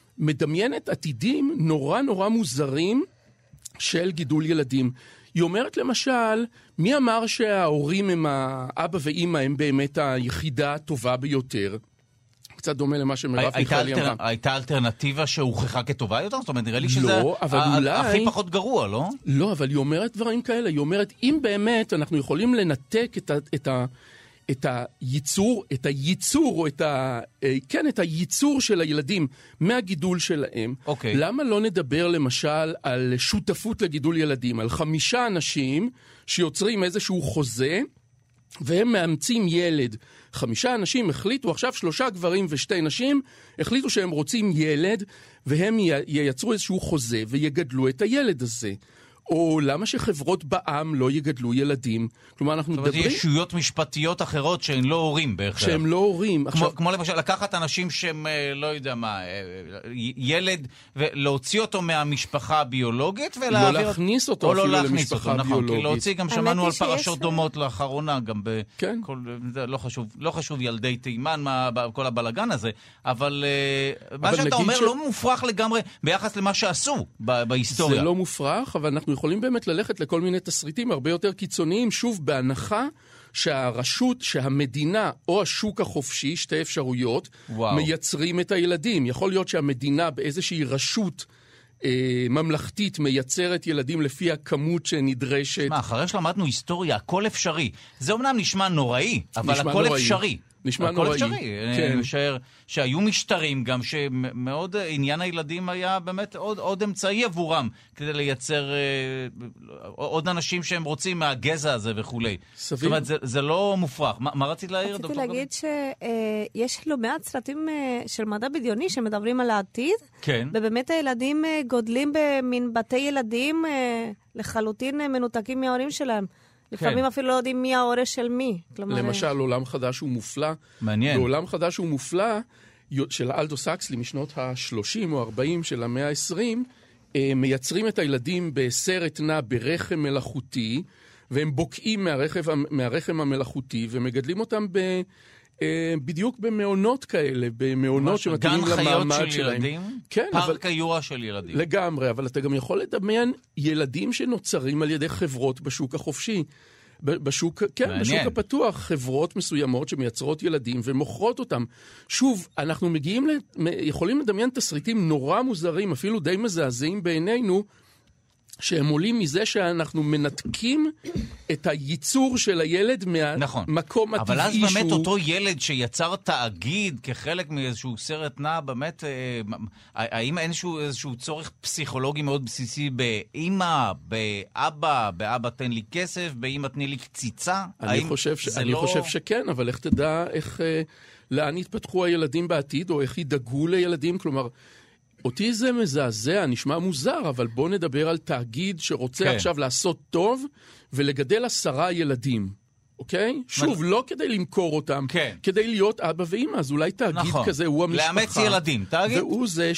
מדמיינת עתידים נורא נורא מוזרים של גידול ילדים. היא אומרת למשל, מי אמר שההורים הם האבא ואמא הם באמת היחידה הטובה ביותר? קצת דומה למה שמרב מיכאלי אמרה. הייתה אלטרנטיבה שהוכחה כטובה יותר? זאת אומרת, נראה לי שזה לא, הכי פחות גרוע, לא? לא, אבל היא אומרת דברים כאלה. היא אומרת, אם באמת אנחנו יכולים לנתק את ה... את ה את הייצור, את הייצור, או את ה... כן, את הייצור של הילדים מהגידול שלהם. אוקיי. למה לא נדבר למשל על שותפות לגידול ילדים, על חמישה אנשים שיוצרים איזשהו חוזה, והם מאמצים ילד. חמישה אנשים החליטו, עכשיו שלושה גברים ושתי נשים, החליטו שהם רוצים ילד, והם ייצרו איזשהו חוזה ויגדלו את הילד הזה. או למה שחברות בעם לא יגדלו ילדים? כלומר, אנחנו מדברים... זאת אומרת, ישויות משפטיות אחרות שהן לא הורים בהכרח. שהן לא הורים. כמו, עכשיו... כמו למשל, לקחת אנשים שהם, לא יודע מה, ילד, ולהוציא אותו מהמשפחה הביולוגית, ולהעביר... לא להכניס אותו אפילו לא למשפחה אותו, ביולוגית. נכון, כי להוציא, גם שמענו על שיש... פרשות דומות לאחרונה, גם ב... כן. כל... לא חשוב, לא חשוב ילדי תימן, מה, כל הבלגן הזה, אבל, אבל מה שאתה אומר ש... לא מופרך לגמרי ביחס למה שעשו בהיסטוריה. זה לא מופרך, אבל אנחנו יכולים באמת ללכת לכל מיני תסריטים הרבה יותר קיצוניים, שוב, בהנחה שהרשות, שהמדינה או השוק החופשי, שתי אפשרויות, וואו. מייצרים את הילדים. יכול להיות שהמדינה באיזושהי רשות אה, ממלכתית מייצרת ילדים לפי הכמות שנדרשת. מה, אחרי שלמדנו היסטוריה, הכל אפשרי. זה אומנם נשמע נוראי, אבל הכל נוראי. אפשרי. נשמע נוראי. הכל אפשרי. כן. משער, שהיו משטרים גם שמאוד עניין הילדים היה באמת עוד, עוד אמצעי עבורם כדי לייצר אה, עוד אנשים שהם רוצים מהגזע הזה וכו'. סביר. זאת אומרת, זה, זה לא מופרך. מה, מה רצית להעיר? רציתי להגיד שיש אה, לא מעט סרטים אה, של מדע בדיוני שמדברים על העתיד. כן. ובאמת הילדים אה, גודלים במין בתי ילדים אה, לחלוטין אה, מנותקים מההורים שלהם. לפעמים אפילו לא יודעים מי ההורה של מי. למשל, עולם חדש הוא מופלא. מעניין. בעולם חדש הוא מופלא, של אלדוס הקסלי משנות ה-שלושים או ארבעים של המאה ה-עשרים, מייצרים את הילדים בסרט נע ברחם מלאכותי, והם בוקעים מהרחם, מהרחם המלאכותי, ומגדלים אותם ב... בדיוק במעונות כאלה, במעונות שמתאימים למעמד של שלהם. ילדים? כן, פארק אבל... איורה של ילדים. לגמרי, אבל אתה גם יכול לדמיין ילדים שנוצרים על ידי חברות בשוק החופשי. בשוק, כן, מעניין. בשוק הפתוח, חברות מסוימות שמייצרות ילדים ומוכרות אותם. שוב, אנחנו מגיעים, ל... יכולים לדמיין תסריטים נורא מוזרים, אפילו די מזעזעים בעינינו, שהם עולים מזה שאנחנו מנתקים את הייצור של הילד מהמקום נכון. הטבעי שהוא... אבל אז באמת אותו ילד שיצר תאגיד כחלק מאיזשהו סרט נע, באמת, האם אין איזשהו, איזשהו צורך פסיכולוגי מאוד בסיסי באמא, באבא, באבא תן לי כסף, באמא תני לי קציצה? אני, חושב, ש... אני לא... חושב שכן, אבל איך תדע איך, לאן יתפתחו הילדים בעתיד, או איך ידאגו לילדים, כלומר... אותי זה מזעזע, נשמע מוזר, אבל בוא נדבר על תאגיד שרוצה כן. עכשיו לעשות טוב ולגדל עשרה ילדים. אוקיי? שוב, לא כדי למכור אותם, כן. כדי להיות אבא ואמא, אז אולי תאגיד נכון. כזה הוא המשפחה. לאמץ ילדים, תאגיד. והוא זה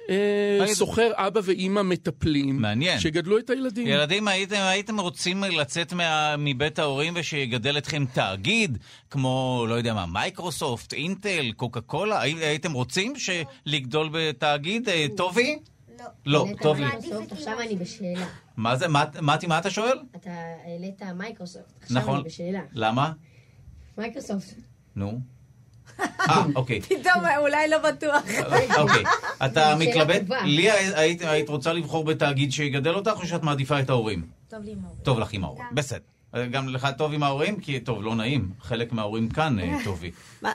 שסוחר אבא ואמא מטפלים. מעניין. שגדלו את הילדים. ילדים, הייתם, הייתם רוצים לצאת מה, מבית ההורים ושיגדל אתכם תאגיד, כמו, לא יודע מה, מייקרוסופט, אינטל, קוקה קולה, הייתם רוצים לגדול בתאגיד? טובי? לא. לא, טובי. עכשיו אני בשאלה. מה זה? מתי, מה אתה שואל? אתה העלית מייקרוסופט. עכשיו נכון. אני בשאלה. למה? מייקרוסופט. נו. אה, אוקיי. פתאום, אולי לא בטוח. אוקיי. אתה מתלבט? לי היית רוצה לבחור בתאגיד שיגדל אותך, או שאת מעדיפה את ההורים? טוב לי עם ההורים. טוב לך עם ההורים. בסדר. גם לך טוב עם ההורים, כי טוב, לא נעים. חלק מההורים כאן טובי.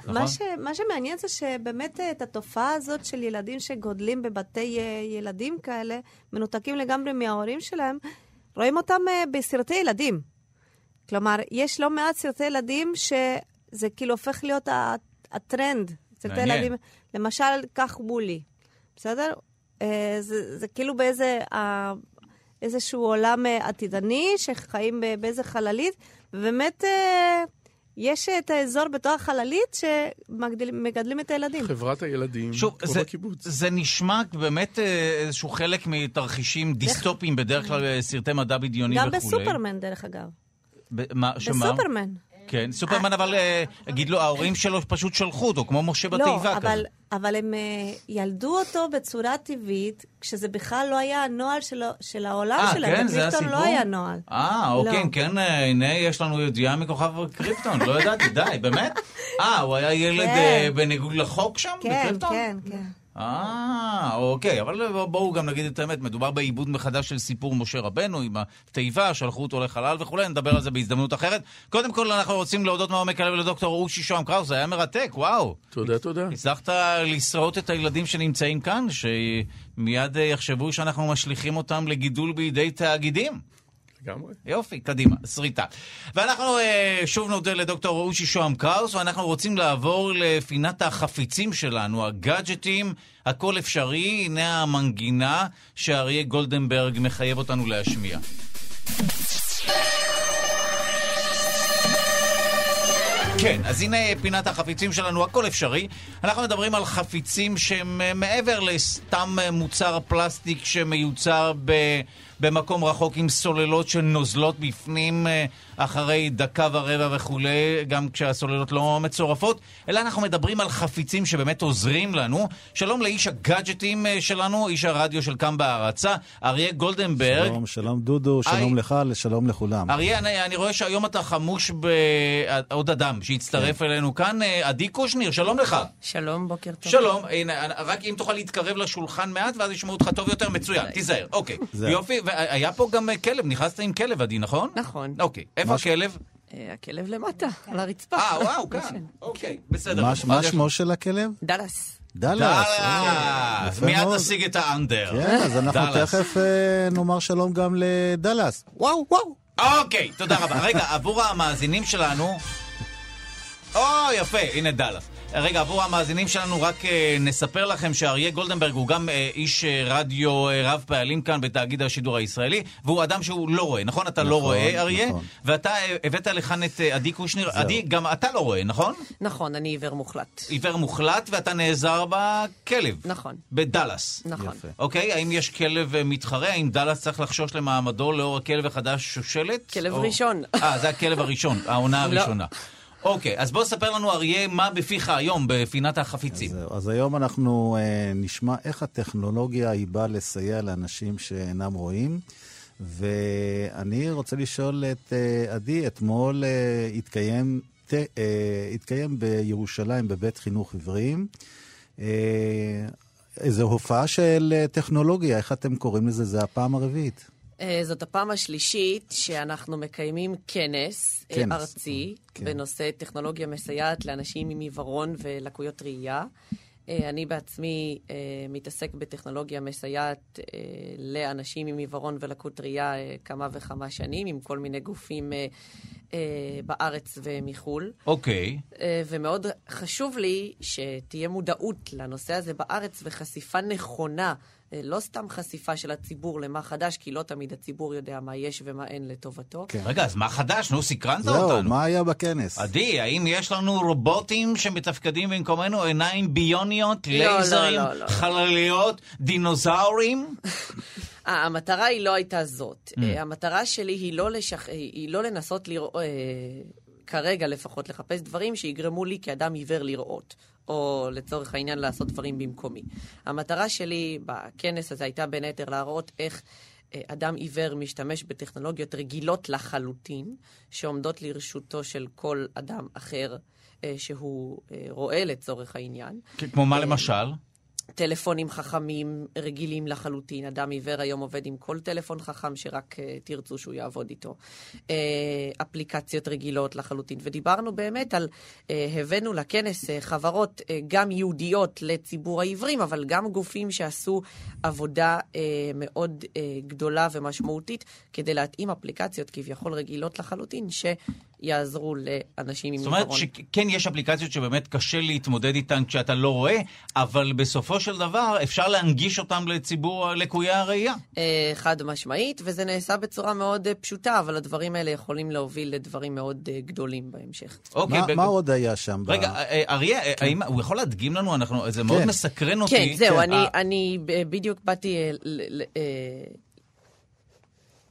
מה שמעניין זה שבאמת את התופעה הזאת של ילדים שגודלים בבתי ילדים כאלה, מנותקים לגמרי מההורים שלהם, רואים אותם בסרטי ילדים. כלומר, יש לא מעט סרטי ילדים שזה כאילו הופך להיות הטרנד. סרטי ילדים, למשל, כך בולי. בסדר? זה כאילו באיזה... איזשהו עולם עתידני שחיים באיזה חללית, ובאמת יש את האזור בתוך החללית שמגדלים את הילדים. חברת הילדים, שוב, כמו זה, בקיבוץ. זה נשמע באמת איזשהו חלק מתרחישים דיסטופיים, בדרך כלל סרטי מדע בדיוני וכו'. גם בסופרמן, דרך אגב. ב- מה, שמה? בסופרמן. כן, סופרמן, אבל אגיד לו, ההורים שלו פשוט שלחו אותו, כמו משה בתיבה כזה. לא, אבל הם ילדו אותו בצורה טבעית, כשזה בכלל לא היה הנועל של העולם שלהם. כן, זה הסיפור? לא היה נועל. אה, אוקיי, כן, הנה, יש לנו ידיעה מכוכב קריפטון, לא ידעתי, די, באמת? אה, הוא היה ילד בניגוד לחוק שם, בקריפטון? כן, כן, כן. אה, אוקיי, אבל בואו גם נגיד את האמת, מדובר בעיבוד מחדש של סיפור משה רבנו עם התיבה, שלחו אותו לחלל וכולי, נדבר על זה בהזדמנות אחרת. קודם כל אנחנו רוצים להודות מעומק הלב לדוקטור אושי שוהם קראוס, זה היה מרתק, וואו. תודה, תודה. הצלחת לשרוד את הילדים שנמצאים כאן, שמיד יחשבו שאנחנו משליחים אותם לגידול בידי תאגידים. לגמרי. יופי, קדימה, שריטה. ואנחנו uh, שוב נודה לדוקטור אושי שוהם קראוס, ואנחנו רוצים לעבור לפינת החפיצים שלנו, הגאדג'טים, הכל אפשרי, הנה המנגינה שאריה גולדנברג מחייב אותנו להשמיע. כן, אז הנה פינת החפיצים שלנו, הכל אפשרי. אנחנו מדברים על חפיצים שהם מעבר לסתם מוצר פלסטיק שמיוצר ב... במקום רחוק עם סוללות שנוזלות בפנים אחרי דקה ורבע וכולי, גם כשהסוללות לא מצורפות, אלא אנחנו מדברים על חפיצים שבאמת עוזרים לנו. שלום לאיש הגאדג'טים שלנו, איש הרדיו של כאן בהרצה, אריה גולדנברג. שלום, שלום דודו, שלום לך, שלום לכולם. אריה, אני, אני רואה שהיום אתה חמוש בעוד אדם שהצטרף כן. אלינו כאן, עדי קושניר, שלום לך. שלום, בוקר טוב. שלום, הנה, רק אם תוכל להתקרב לשולחן מעט, ואז ישמעו אותך טוב יותר, מצוין, תיזהר, אוקיי. יופי, היה פה גם כלב, נכנסת עם כלב, עדי, נכון? נכון. אוקיי, איפה הכלב? הכלב למטה, על הרצפה. אה, וואו, כאן. אוקיי, בסדר. מה שמו של הכלב? דלס. דלס. מיד נשיג את האנדר. כן, אז אנחנו תכף נאמר שלום גם לדלס. וואו, וואו. אוקיי, תודה רבה. רגע, עבור המאזינים שלנו... או, יפה, הנה דלס. רגע, עבור המאזינים שלנו רק אה, נספר לכם שאריה גולדנברג הוא גם אה, איש אה, רדיו אה, רב פעלים כאן בתאגיד השידור הישראלי, והוא אדם שהוא לא רואה, נכון? אתה נכון, לא רואה, אריה? נכון. ואתה אה, הבאת לכאן את אה, עדי קושניר. זהו. עדי, גם אתה לא רואה, נכון? נכון, אני עיוור מוחלט. עיוור מוחלט, ואתה נעזר בכלב. נכון. בדלס. נכון. יפה. אוקיי, האם יש כלב אה, מתחרה? האם דלס צריך לחשוש למעמדו לאור הכלב החדש שושלת? כלב או... ראשון. אה, זה הכלב הראשון, העונה הראשונה. לא. אוקיי, אז בוא ספר לנו, אריה, מה בפיך היום בפינת החפיצים. אז, אז היום אנחנו אה, נשמע איך הטכנולוגיה היא באה לסייע לאנשים שאינם רואים, ואני רוצה לשאול את אה, עדי, אתמול אה, התקיים, ת, אה, התקיים בירושלים בבית חינוך עבריים, אה, איזו הופעה של טכנולוגיה, איך אתם קוראים לזה? זה הפעם הרביעית. זאת הפעם השלישית שאנחנו מקיימים כנס, כנס. ארצי כן. בנושא טכנולוגיה מסייעת לאנשים עם עיוורון ולקויות ראייה. אני בעצמי מתעסק בטכנולוגיה מסייעת לאנשים עם עיוורון ולקות ראייה כמה וכמה שנים, עם כל מיני גופים בארץ ומחול. אוקיי. ומאוד חשוב לי שתהיה מודעות לנושא הזה בארץ וחשיפה נכונה, לא סתם חשיפה של הציבור למה חדש, כי לא תמיד הציבור יודע מה יש ומה אין לטובתו. כן. רגע, אז מה חדש? נו, סקרנת זהו, אותנו. מה היה בכנס? עדי, האם יש לנו רובוטים שמתפקדים במקומנו, עיניים ביוניות, לא, לייזרים, לא, לא, לא. חלליות, דינוזאורים? המטרה היא לא הייתה זאת. Mm. המטרה שלי היא לא, לשח... היא לא לנסות לראות, כרגע לפחות לחפש דברים שיגרמו לי כאדם עיוור לראות. או לצורך העניין לעשות דברים במקומי. המטרה שלי בכנס הזה הייתה בין היתר להראות איך אדם עיוור משתמש בטכנולוגיות רגילות לחלוטין, שעומדות לרשותו של כל אדם אחר שהוא רואה לצורך העניין. כמו מה למשל? טלפונים חכמים רגילים לחלוטין. אדם עיוור היום עובד עם כל טלפון חכם שרק uh, תרצו שהוא יעבוד איתו. Uh, אפליקציות רגילות לחלוטין. ודיברנו באמת על, uh, הבאנו לכנס uh, חברות uh, גם יהודיות לציבור העיוורים, אבל גם גופים שעשו עבודה uh, מאוד uh, גדולה ומשמעותית כדי להתאים אפליקציות כביכול רגילות לחלוטין ש... יעזרו לאנשים עם עיוורון. זאת אומרת שכן יש אפליקציות שבאמת קשה להתמודד איתן כשאתה לא רואה, אבל בסופו של דבר אפשר להנגיש אותם לציבור לקויי הראייה. חד משמעית, וזה נעשה בצורה מאוד פשוטה, אבל הדברים האלה יכולים להוביל לדברים מאוד גדולים בהמשך. מה עוד היה שם? רגע, אריה, הוא יכול להדגים לנו? זה מאוד מסקרן אותי. כן, זהו, אני בדיוק באתי...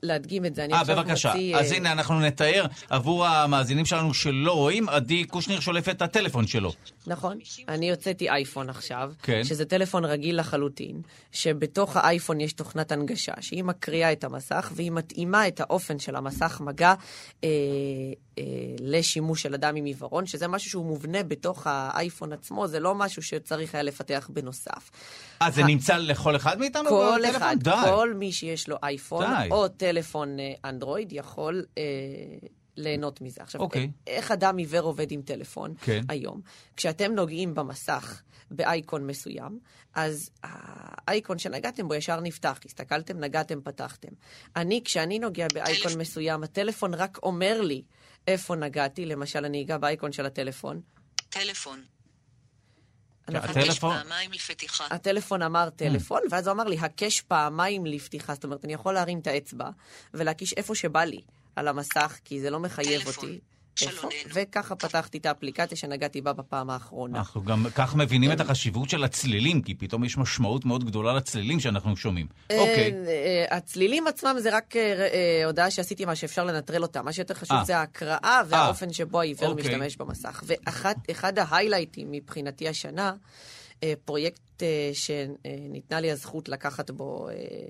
להדגים את זה. אה, בבקשה. אז הנה, אנחנו נתאר עבור המאזינים שלנו שלא רואים, עדי קושניר שולף את הטלפון שלו. נכון. אני הוצאתי אייפון עכשיו, שזה טלפון רגיל לחלוטין, שבתוך האייפון יש תוכנת הנגשה, שהיא מקריאה את המסך, והיא מתאימה את האופן של המסך מגע אה, אה, לשימוש של אדם עם עיוורון, שזה משהו שהוא מובנה בתוך האייפון עצמו, זה לא משהו שצריך היה לפתח בנוסף. אה, זה נמצא לכל אחד מאיתנו? כל אחד, כל מי שיש לו אייפון, או טלפון אנדרואיד, יכול אה, ליהנות מזה. עכשיו, okay. איך אדם עיוור עובד עם טלפון okay. היום? כשאתם נוגעים במסך באייקון מסוים, אז האייקון שנגעתם בו ישר נפתח. הסתכלתם, נגעתם, פתחתם. אני, כשאני נוגע באייקון מסוים, הטלפון רק אומר לי איפה נגעתי, למשל אני אגע באייקון של הטלפון. טלפון. הטלפון? הטלפון אמר טלפון, ואז הוא אמר לי, הקש פעמיים לפתיחה. זאת אומרת, אני יכול להרים את האצבע ולהקיש איפה שבא לי על המסך, כי זה לא מחייב אותי. וככה פתחתי את האפליקציה שנגעתי בה בפעם האחרונה. אנחנו גם כך מבינים את החשיבות של הצלילים, כי פתאום יש משמעות מאוד גדולה לצלילים שאנחנו שומעים. אוקיי. הצלילים עצמם זה רק הודעה שעשיתי מה שאפשר לנטרל אותה. מה שיותר חשוב זה ההקראה והאופן שבו העיוור משתמש במסך. ואחד ההיילייטים מבחינתי השנה, פרויקט שניתנה לי הזכות לקחת בו,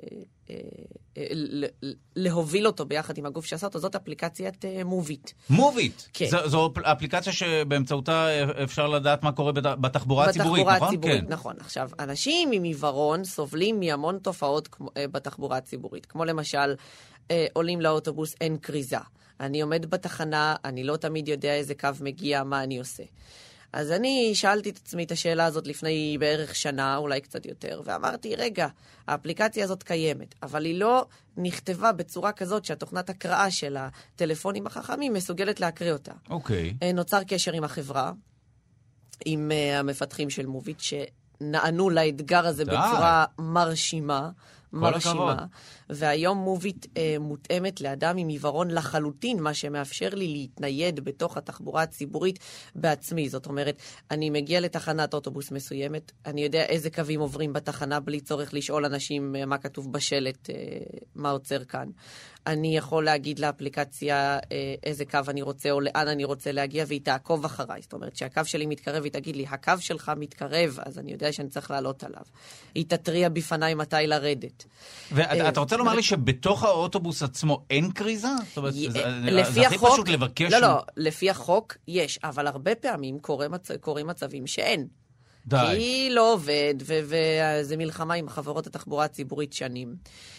להוביל אותו ביחד עם הגוף שעשה אותו, זאת אפליקציית מוביט. מוביט? כן. זו אפליקציה שבאמצעותה אפשר לדעת מה קורה בתחבורה הציבורית, נכון? בתחבורה הציבורית, נכון. עכשיו, אנשים עם עיוורון סובלים מהמון תופעות בתחבורה הציבורית, כמו למשל, עולים לאוטובוס, אין קריזה. אני עומד בתחנה, אני לא תמיד יודע איזה קו מגיע, מה אני עושה. אז אני שאלתי את עצמי את השאלה הזאת לפני בערך שנה, אולי קצת יותר, ואמרתי, רגע, האפליקציה הזאת קיימת, אבל היא לא נכתבה בצורה כזאת שהתוכנת הקראה של הטלפונים החכמים מסוגלת להקריא אותה. אוקיי. נוצר קשר עם החברה, עם המפתחים של מוביט, שנענו לאתגר הזה די. בצורה מרשימה, מרשימה, והיום מוביט אה, מותאמת לאדם עם עיוורון לחלוטין, מה שמאפשר לי להתנייד בתוך התחבורה הציבורית בעצמי. זאת אומרת, אני מגיע לתחנת אוטובוס מסוימת, אני יודע איזה קווים עוברים בתחנה בלי צורך לשאול אנשים מה כתוב בשלט, אה, מה עוצר כאן. אני יכול להגיד לאפליקציה אה, איזה קו אני רוצה או לאן אני רוצה להגיע, והיא תעקוב אחריי. זאת אומרת, שהקו שלי מתקרב, היא תגיד לי, הקו שלך מתקרב, אז אני יודע שאני צריך לעלות עליו. היא תטריע בפניי מתי לרדת. ואתה רוצה לומר לי שבתוך האוטובוס עצמו אין קריזה? זאת אומרת, זה הכי פשוט לבקש... לא, לא, לפי החוק יש, אבל הרבה פעמים קוראים מצבים שאין. די. כי לא עובד, וזה מלחמה עם חברות התחבורה הציבורית שנים.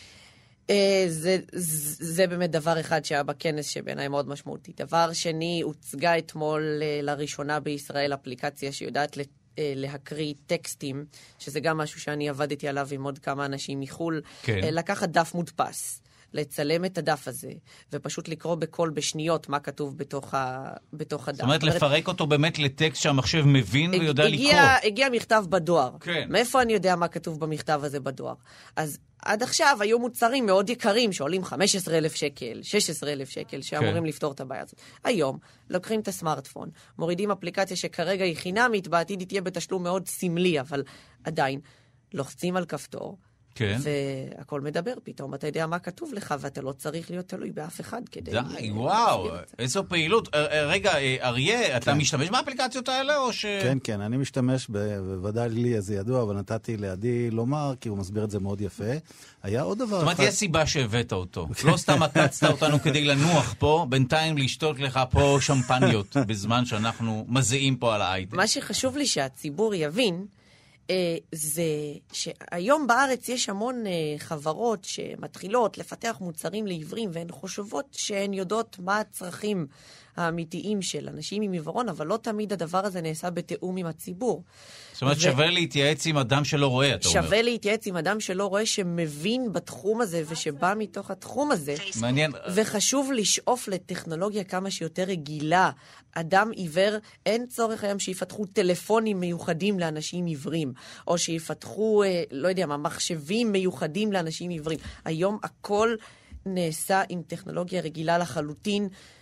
זה, זה באמת דבר אחד שהיה בכנס שבעיניי מאוד משמעותי. דבר שני, הוצגה אתמול לראשונה בישראל אפליקציה שיודעת להקריא טקסטים, שזה גם משהו שאני עבדתי עליו עם עוד כמה אנשים מחול, כן. לקחת דף מודפס, לצלם את הדף הזה, ופשוט לקרוא בכל בשניות מה כתוב בתוך, ה... בתוך הדף. זאת אומרת, לפרק אותו באמת לטקסט שהמחשב מבין ויודע הגיע, לקרוא. הגיע מכתב בדואר. כן. מאיפה אני יודע מה כתוב במכתב הזה בדואר? אז עד עכשיו היו מוצרים מאוד יקרים, שעולים חמישה עשר אלף שקל, שש עשרה אלף שקל, שאמורים כן. לפתור את הבעיה הזאת. היום, לוקחים את הסמארטפון, מורידים אפליקציה שכרגע היא חינמית, בעתיד היא תהיה בתשלום מאוד סמלי, אבל עדיין, לוחצים על כפתור, כן. והכל מדבר פתאום, אתה יודע מה כתוב לך, ואתה לא צריך להיות תלוי באף אחד כדי... די, וואו, איזו פעילות. רגע, אריה, אתה משתמש באפליקציות האלה או ש... כן, כן, אני משתמש, בוודאי לי איזה ידוע, אבל נתתי לידי לומר, כי הוא מסביר את זה מאוד יפה. היה עוד דבר אחד... זאת אומרת, יש סיבה שהבאת אותו. לא סתם עקצת אותנו כדי לנוח פה, בינתיים לשתות לך פה שמפניות, בזמן שאנחנו מזיעים פה על ההייטק. מה שחשוב לי שהציבור יבין, זה שהיום בארץ יש המון חברות שמתחילות לפתח מוצרים לעיוורים, והן חושבות שהן יודעות מה הצרכים האמיתיים של אנשים עם עיוורון, אבל לא תמיד הדבר הזה נעשה בתאום עם הציבור. זאת אומרת, ו... שווה להתייעץ עם אדם שלא רואה, אתה אומר. שווה להתייעץ עם אדם שלא רואה, שמבין בתחום הזה ושבא מתוך התחום הזה. מעניין. וחשוב לשאוף לטכנולוגיה כמה שיותר רגילה. אדם עיוור, אין צורך היום שיפתחו טלפונים מיוחדים לאנשים עיוורים, או שיפתחו, לא יודע מה, מחשבים מיוחדים לאנשים עיוורים. היום הכל נעשה עם טכנולוגיה רגילה לחלוטין,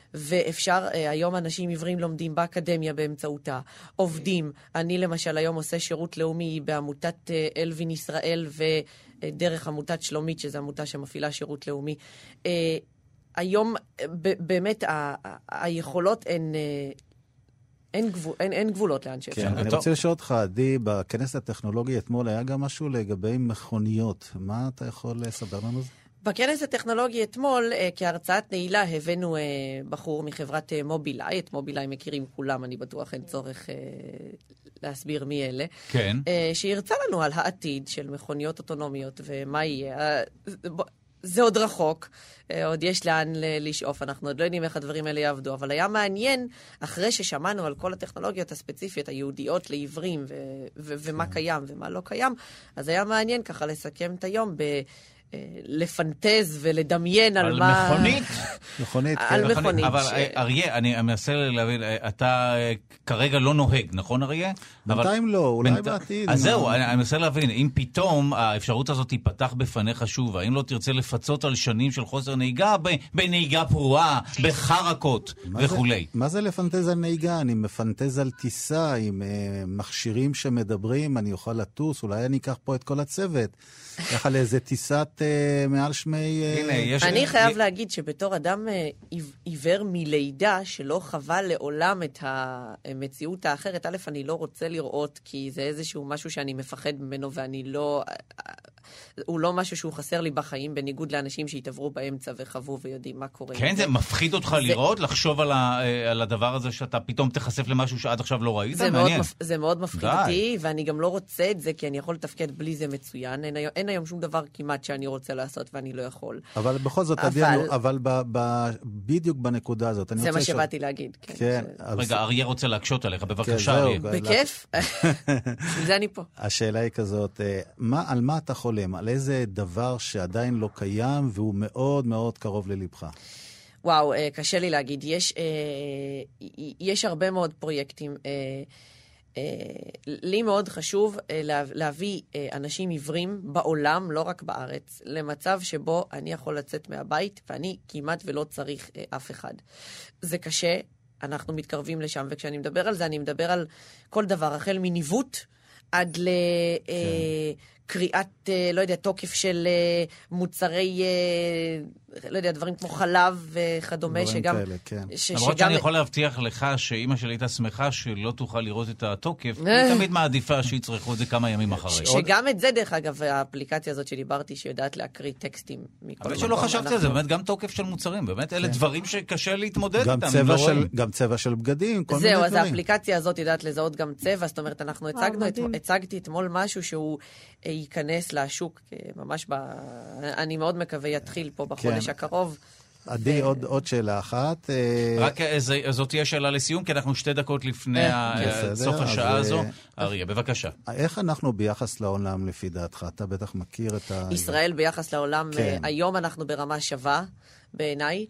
ואפשר, היום אנשים עיוורים לומדים באקדמיה באמצעותה, עובדים. אני למשל היום עושה שירות לאומי בעמותת אלווין ישראל ודרך עמותת שלומית, שזו עמותה שמפעילה שירות לאומי. היום באמת היכולות הן... אין, גבול, אין, אין גבולות לאן שאפשר. כן, אני רוצה לשאול אותך, עדי, בכנס הטכנולוגי אתמול היה גם משהו לגבי מכוניות. מה אתה יכול לסבר לנו? בכנס הטכנולוגי אתמול, כהרצאת נעילה, הבאנו בחור מחברת מובילאי. את מובילאי מכירים כולם, אני בטוח אין צורך להסביר מי אלה. כן. שירצה לנו על העתיד של מכוניות אוטונומיות ומה יהיה. זה עוד רחוק, עוד יש לאן לשאוף, אנחנו עוד לא יודעים איך הדברים האלה יעבדו, אבל היה מעניין, אחרי ששמענו על כל הטכנולוגיות הספציפיות, היהודיות לעיוורים, ו- ו- ומה קיים ומה לא קיים, אז היה מעניין ככה לסכם את היום ב... לפנטז ולדמיין על מה... על מכונית. מכונית, על מכונית. אבל אריה, אני מנסה להבין, אתה כרגע לא נוהג, נכון אריה? בינתיים לא, אולי בעתיד. אז זהו, אני מנסה להבין, אם פתאום האפשרות הזאת תיפתח בפניך שוב, האם לא תרצה לפצות על שנים של חוסר נהיגה, בנהיגה פרועה, בחרקות וכולי? מה זה לפנטז על נהיגה? אני מפנטז על טיסה עם מכשירים שמדברים, אני אוכל לטוס, אולי אני אקח פה את כל הצוות. ככה לאיזה טיסת מעל שמי... אני חייב להגיד שבתור אדם עיוור מלידה שלא חווה לעולם את המציאות האחרת, א', אני לא רוצה לראות, כי זה איזשהו משהו שאני מפחד ממנו, ואני לא... הוא לא משהו שהוא חסר לי בחיים, בניגוד לאנשים שהתעברו באמצע וחוו ויודעים מה קורה. כן, זה מפחיד אותך לראות, לחשוב על הדבר הזה שאתה פתאום תחשף למשהו שעד עכשיו לא ראית? זה מאוד מפחיד אותי, ואני גם לא רוצה את זה, כי אני יכול לתפקד בלי זה מצוין. אין היום שום דבר כמעט שאני רוצה לעשות, ואני לא יכול. אבל בכל זאת, אבל בדיוק בנקודה הזאת. זה מה שבאתי להגיד. רגע, אריה רוצה להקשות עליך, בבקשה אריה. בכיף? זה אני פה. השאלה היא כזאת, על מה אתה חולם? על איזה דבר שעדיין לא קיים, והוא מאוד מאוד קרוב ללבך? וואו, קשה לי להגיד. יש, יש הרבה מאוד פרויקטים. לי מאוד חשוב להביא אנשים עיוורים בעולם, לא רק בארץ, למצב שבו אני יכול לצאת מהבית, ואני כמעט ולא צריך אף אחד. זה קשה, אנחנו מתקרבים לשם, וכשאני מדבר על זה, אני מדבר על כל דבר, החל מניווט עד ל... קריאת, לא יודע, תוקף של מוצרי, לא יודע, דברים כמו חלב וכדומה, שגם... כאלה, כן. ש, למרות שגם... שאני יכול להבטיח לך שאמא שלי הייתה שמחה שלא תוכל לראות את התוקף, היא תמיד מעדיפה שיצרכו את זה כמה ימים אחרי. שגם את זה, דרך אגב, האפליקציה הזאת שדיברתי, שיודעת להקריא טקסטים מכל... אבל שלא חשבתי על זה, באמת גם תוקף של מוצרים, באמת אלה דברים שקשה להתמודד איתם. גם צבע של בגדים, כל מיני דברים. זהו, אז האפליקציה הזאת יודעת לזהות גם צבע, זאת אומרת, אנחנו הצגתי אתמול משהו שהוא ייכנס לשוק, ממש ב... אני מאוד מקווה יתחיל פה בחודש הקרוב. עדי, עוד שאלה אחת. רק זאת תהיה שאלה לסיום, כי אנחנו שתי דקות לפני סוף השעה הזו. אריה, בבקשה. איך אנחנו ביחס לעולם לפי דעתך? אתה בטח מכיר את ה... ישראל ביחס לעולם, היום אנחנו ברמה שווה בעיניי.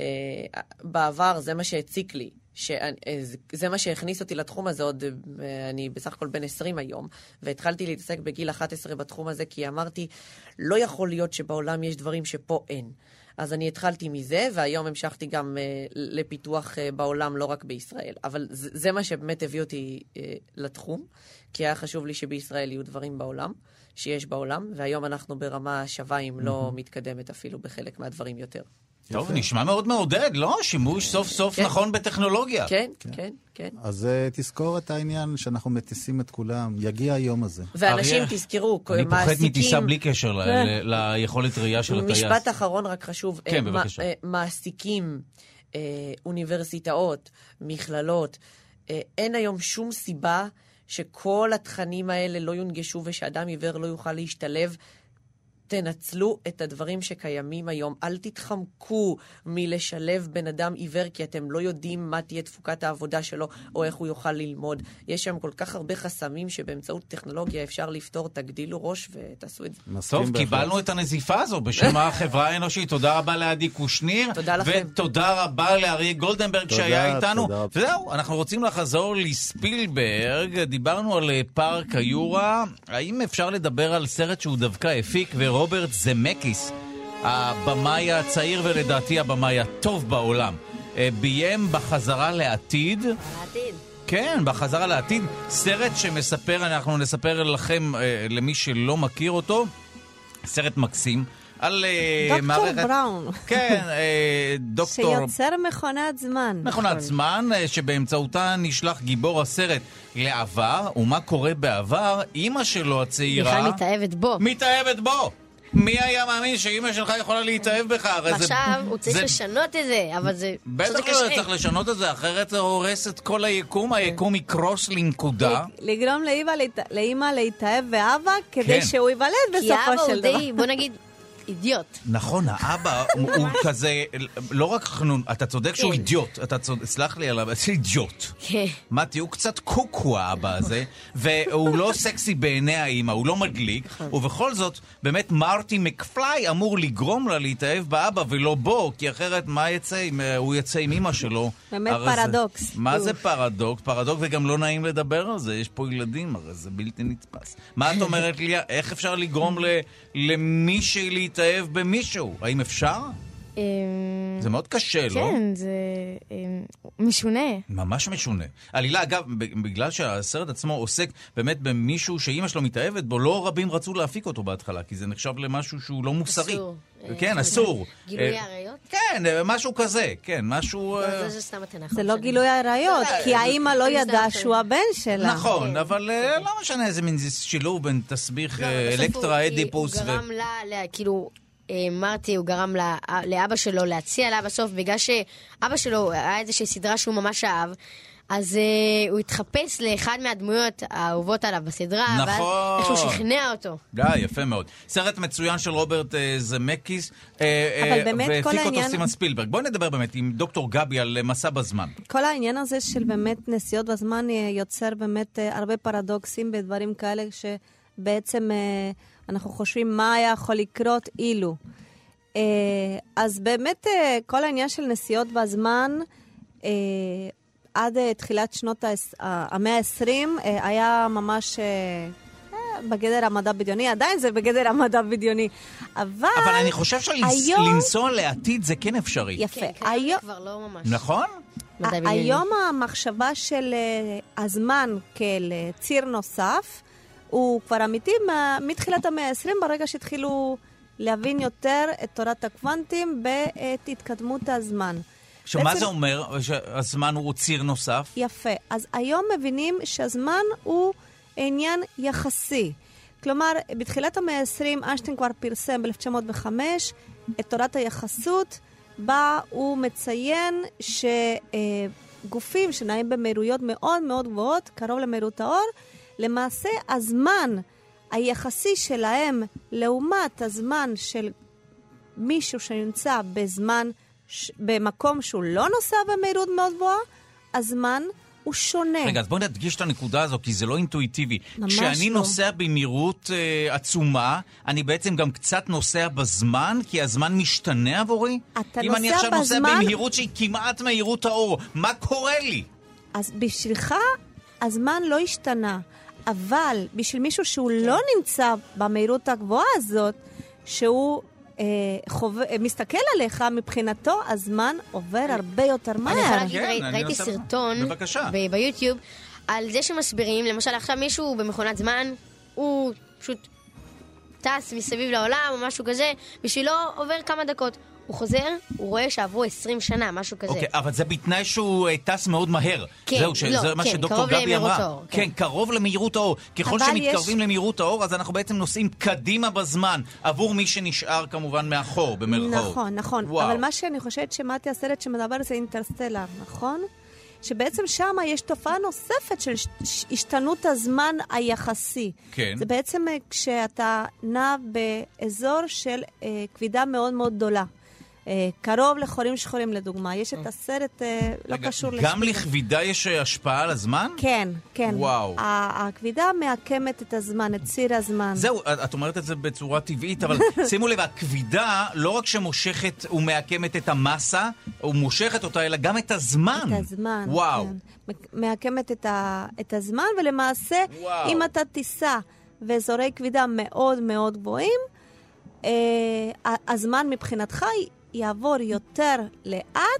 בעבר זה מה שהציק לי. שזה מה שהכניס אותי לתחום הזה, עוד אני בסך הכל בן עשרים היום, והתחלתי להתעסק בגיל אחת עשרה בתחום הזה, כי אמרתי, לא יכול להיות שבעולם יש דברים שפה אין. אז אני התחלתי מזה, והיום המשכתי גם uh, לפיתוח uh, בעולם, לא רק בישראל. אבל זה, זה מה שבאמת הביא אותי uh, לתחום, כי היה חשוב לי שבישראל יהיו דברים בעולם, שיש בעולם, והיום אנחנו ברמה שווה, אם לא מתקדמת אפילו בחלק מהדברים יותר. טוב, נשמע מאוד מעודד, לא? שימוש סוף סוף נכון בטכנולוגיה. כן, כן, כן. אז תזכור את העניין שאנחנו מטיסים את כולם, יגיע היום הזה. ואנשים תזכרו, אני פוחד מטיסה בלי קשר ליכולת ראייה של הטייס. משפט אחרון רק חשוב. כן, בבקשה. מעסיקים, אוניברסיטאות, מכללות, אין היום שום סיבה שכל התכנים האלה לא יונגשו ושאדם עיוור לא יוכל להשתלב. תנצלו את הדברים שקיימים היום. אל תתחמקו מלשלב בן אדם עיוור, כי אתם לא יודעים מה תהיה תפוקת העבודה שלו, או איך הוא יוכל ללמוד. יש שם כל כך הרבה חסמים שבאמצעות טכנולוגיה אפשר לפתור. תגדילו ראש ותעשו את זה. טוב, קיבלנו את הנזיפה הזו בשם החברה האנושית. תודה רבה לעדי קושניר. תודה לכם. ותודה רבה לאריה גולדנברג שהיה איתנו. וזהו, אנחנו רוצים לחזור לספילברג. דיברנו על פארק היורה. האם אפשר לדבר על סרט שהוא דווקא הפיק ו רוברט זמקיס, הבמאי הצעיר ולדעתי הבמאי הטוב בעולם, ביים בחזרה לעתיד. לעתיד. כן, בחזרה לעתיד. סרט שמספר, אנחנו נספר לכם, למי שלא מכיר אותו, סרט מקסים. על דוקטור מערכת... בראון. כן, דוקטור... שיוצר מכונת זמן. מכונת זמן, שבאמצעותה נשלח גיבור הסרט לעבר, ומה קורה בעבר? אמא שלו הצעירה... בכלל מתאהבת בו. מתאהבת בו! מי היה מאמין שאמא שלך יכולה להתאהב בך? עכשיו הוא צריך לשנות את זה, אבל זה... בטח לא צריך לשנות את זה, אחרת זה הורס את כל היקום, היקום יקרוס לנקודה. לגרום לאמא להתאהב באבא, כדי שהוא ייוולד בסופו של דבר. בוא נגיד... אידיוט. נכון, האבא הוא כזה, לא רק חנון, אתה צודק שהוא אידיוט, אתה צודק, סלח לי עליו, זה אידיוט. מתי, הוא קצת קוקו האבא הזה, והוא לא סקסי בעיני האמא, הוא לא מדליק, ובכל זאת, באמת מרטי מקפליי אמור לגרום לה להתאהב באבא ולא בו, כי אחרת מה יצא אם הוא יצא עם אמא שלו? באמת פרדוקס. מה זה פרדוקס? פרדוקס וגם לא נעים לדבר על זה, יש פה ילדים, הרי זה בלתי נתפס. מה את אומרת לי? איך אפשר לגרום למישהי להתאהב? להתאהב במישהו, האם אפשר? זה מאוד קשה, לא? כן, זה משונה. ממש משונה. עלילה, אגב, בגלל שהסרט עצמו עוסק באמת במישהו שאמא שלו מתאהבת בו, לא רבים רצו להפיק אותו בהתחלה, כי זה נחשב למשהו שהוא לא מוסרי. אסור. כן, אסור. גילוי העריות? כן, משהו כזה, כן, משהו... זה סתם התנ"ך. זה לא גילוי העריות, כי האמא לא ידעה שהוא הבן שלה. נכון, אבל לא משנה איזה מין שילוב בין תסביך אלקטרה, אדיפוס ו... הוא גרם לה, כאילו... מרטי, הוא גרם לאבא שלו להציע לה בסוף, בגלל שאבא שלו היה איזושהי סדרה שהוא ממש אהב, אז uh, הוא התחפש לאחד מהדמויות האהובות עליו בסדרה, נכון. ואז איך שהוא שכנע אותו. די, יפה מאוד. סרט מצוין של רוברט uh, זמקיס, uh, אבל באמת uh, כל והפיק העניין... אותו סימן ספילברג. בואי נדבר באמת עם דוקטור גבי על מסע בזמן. כל העניין הזה של באמת נסיעות בזמן יוצר באמת uh, הרבה פרדוקסים בדברים כאלה, שבעצם uh, אנחנו חושבים מה היה יכול לקרות אילו. Uh, אז באמת uh, כל העניין של נסיעות בזמן... Uh, עד uh, תחילת שנות המאה ה-עשרים uh, היה ממש uh, בגדר המדע בדיוני, עדיין זה בגדר המדע בדיוני, אבל... אבל אני חושב שלנסוע לעתיד זה כן אפשרי. יפה. כן, היום כבר לא ממש. נכון? היום המחשבה של uh, הזמן כאל uh, ציר נוסף, הוא כבר אמיתי מתחילת המאה ה-עשרים, ברגע שהתחילו להבין יותר את תורת הקוונטים בעת התקדמות הזמן. שמה בעצם... זה אומר? שהזמן הוא ציר נוסף? יפה. אז היום מבינים שהזמן הוא עניין יחסי. כלומר, בתחילת המאה ה-עשרים, איינשטיין כבר פרסם ב-אלף תשע מאות וחמש את תורת היחסות, בה הוא מציין שגופים שנעים במהירויות מאוד מאוד גבוהות, קרוב למהירות האור, למעשה הזמן היחסי שלהם לעומת הזמן של מישהו שנמצא בזמן ש... במקום שהוא לא נוסע במהירות מאוד גבוהה, הזמן הוא שונה. רגע, אז בואי נדגיש את הנקודה הזו, כי זה לא אינטואיטיבי. ממש כשאני לא. נוסע במהירות אה, עצומה, אני בעצם גם קצת נוסע בזמן, כי הזמן משתנה עבורי? אתה אם נוסע אני עכשיו בזמן... נוסע במהירות שהיא כמעט מהירות האור, מה קורה לי? אז בשבילך הזמן לא השתנה, אבל בשביל מישהו שהוא לא נמצא במהירות הגבוהה הזאת, שהוא אה, חוב... מסתכל עליך, מבחינתו הזמן עובר הרבה יותר מהר. אני יכולה להגיד, כן, ראי, אני ראיתי נוסע... סרטון ב- ביוטיוב על זה שמסבירים, למשל עכשיו מישהו במכונת זמן, הוא פשוט טס מסביב לעולם או משהו כזה, בשבילו עובר כמה דקות. הוא חוזר, הוא רואה שעברו עשרים שנה, משהו כזה. אוקיי, אבל זה בתנאי שהוא טס מאוד מהר. כן, זהו, שזה לא, מה כן, שדוקטור קרוב גבי אמרה. האור. כן, כן, קרוב למהירות האור. ככל שמתקרבים יש... למהירות האור, אז אנחנו בעצם נוסעים קדימה בזמן, עבור מי שנשאר כמובן מאחור, במרכאות. נכון, נכון. וואו. אבל מה שאני חושבת שמעתי הסרט שמדבר זה אינטרסטלר, נכון? שבעצם שם יש תופעה נוספת של השתנות הזמן היחסי. כן. זה בעצם כשאתה נע באזור של אה, כבידה מאוד מאוד גדולה. אה, קרוב לחורים שחורים לדוגמה. יש את הסרט, אה, לא רגע, קשור גם לשביל. לכבידה יש השפעה על הזמן? כן, כן. וואו. הכבידה מעקמת את הזמן, את ציר הזמן. זהו, את אומרת את זה בצורה טבעית, אבל שימו לב, הכבידה לא רק שמושכת ומעקמת את המסה, הוא מושכת אותה, אלא גם את הזמן. את הזמן, וואו. כן. מעקמת את, ה, את הזמן, ולמעשה, וואו. אם אתה תיסע באזורי כבידה מאוד מאוד גבוהים, אה, הזמן מבחינתך יעבור יותר לאט,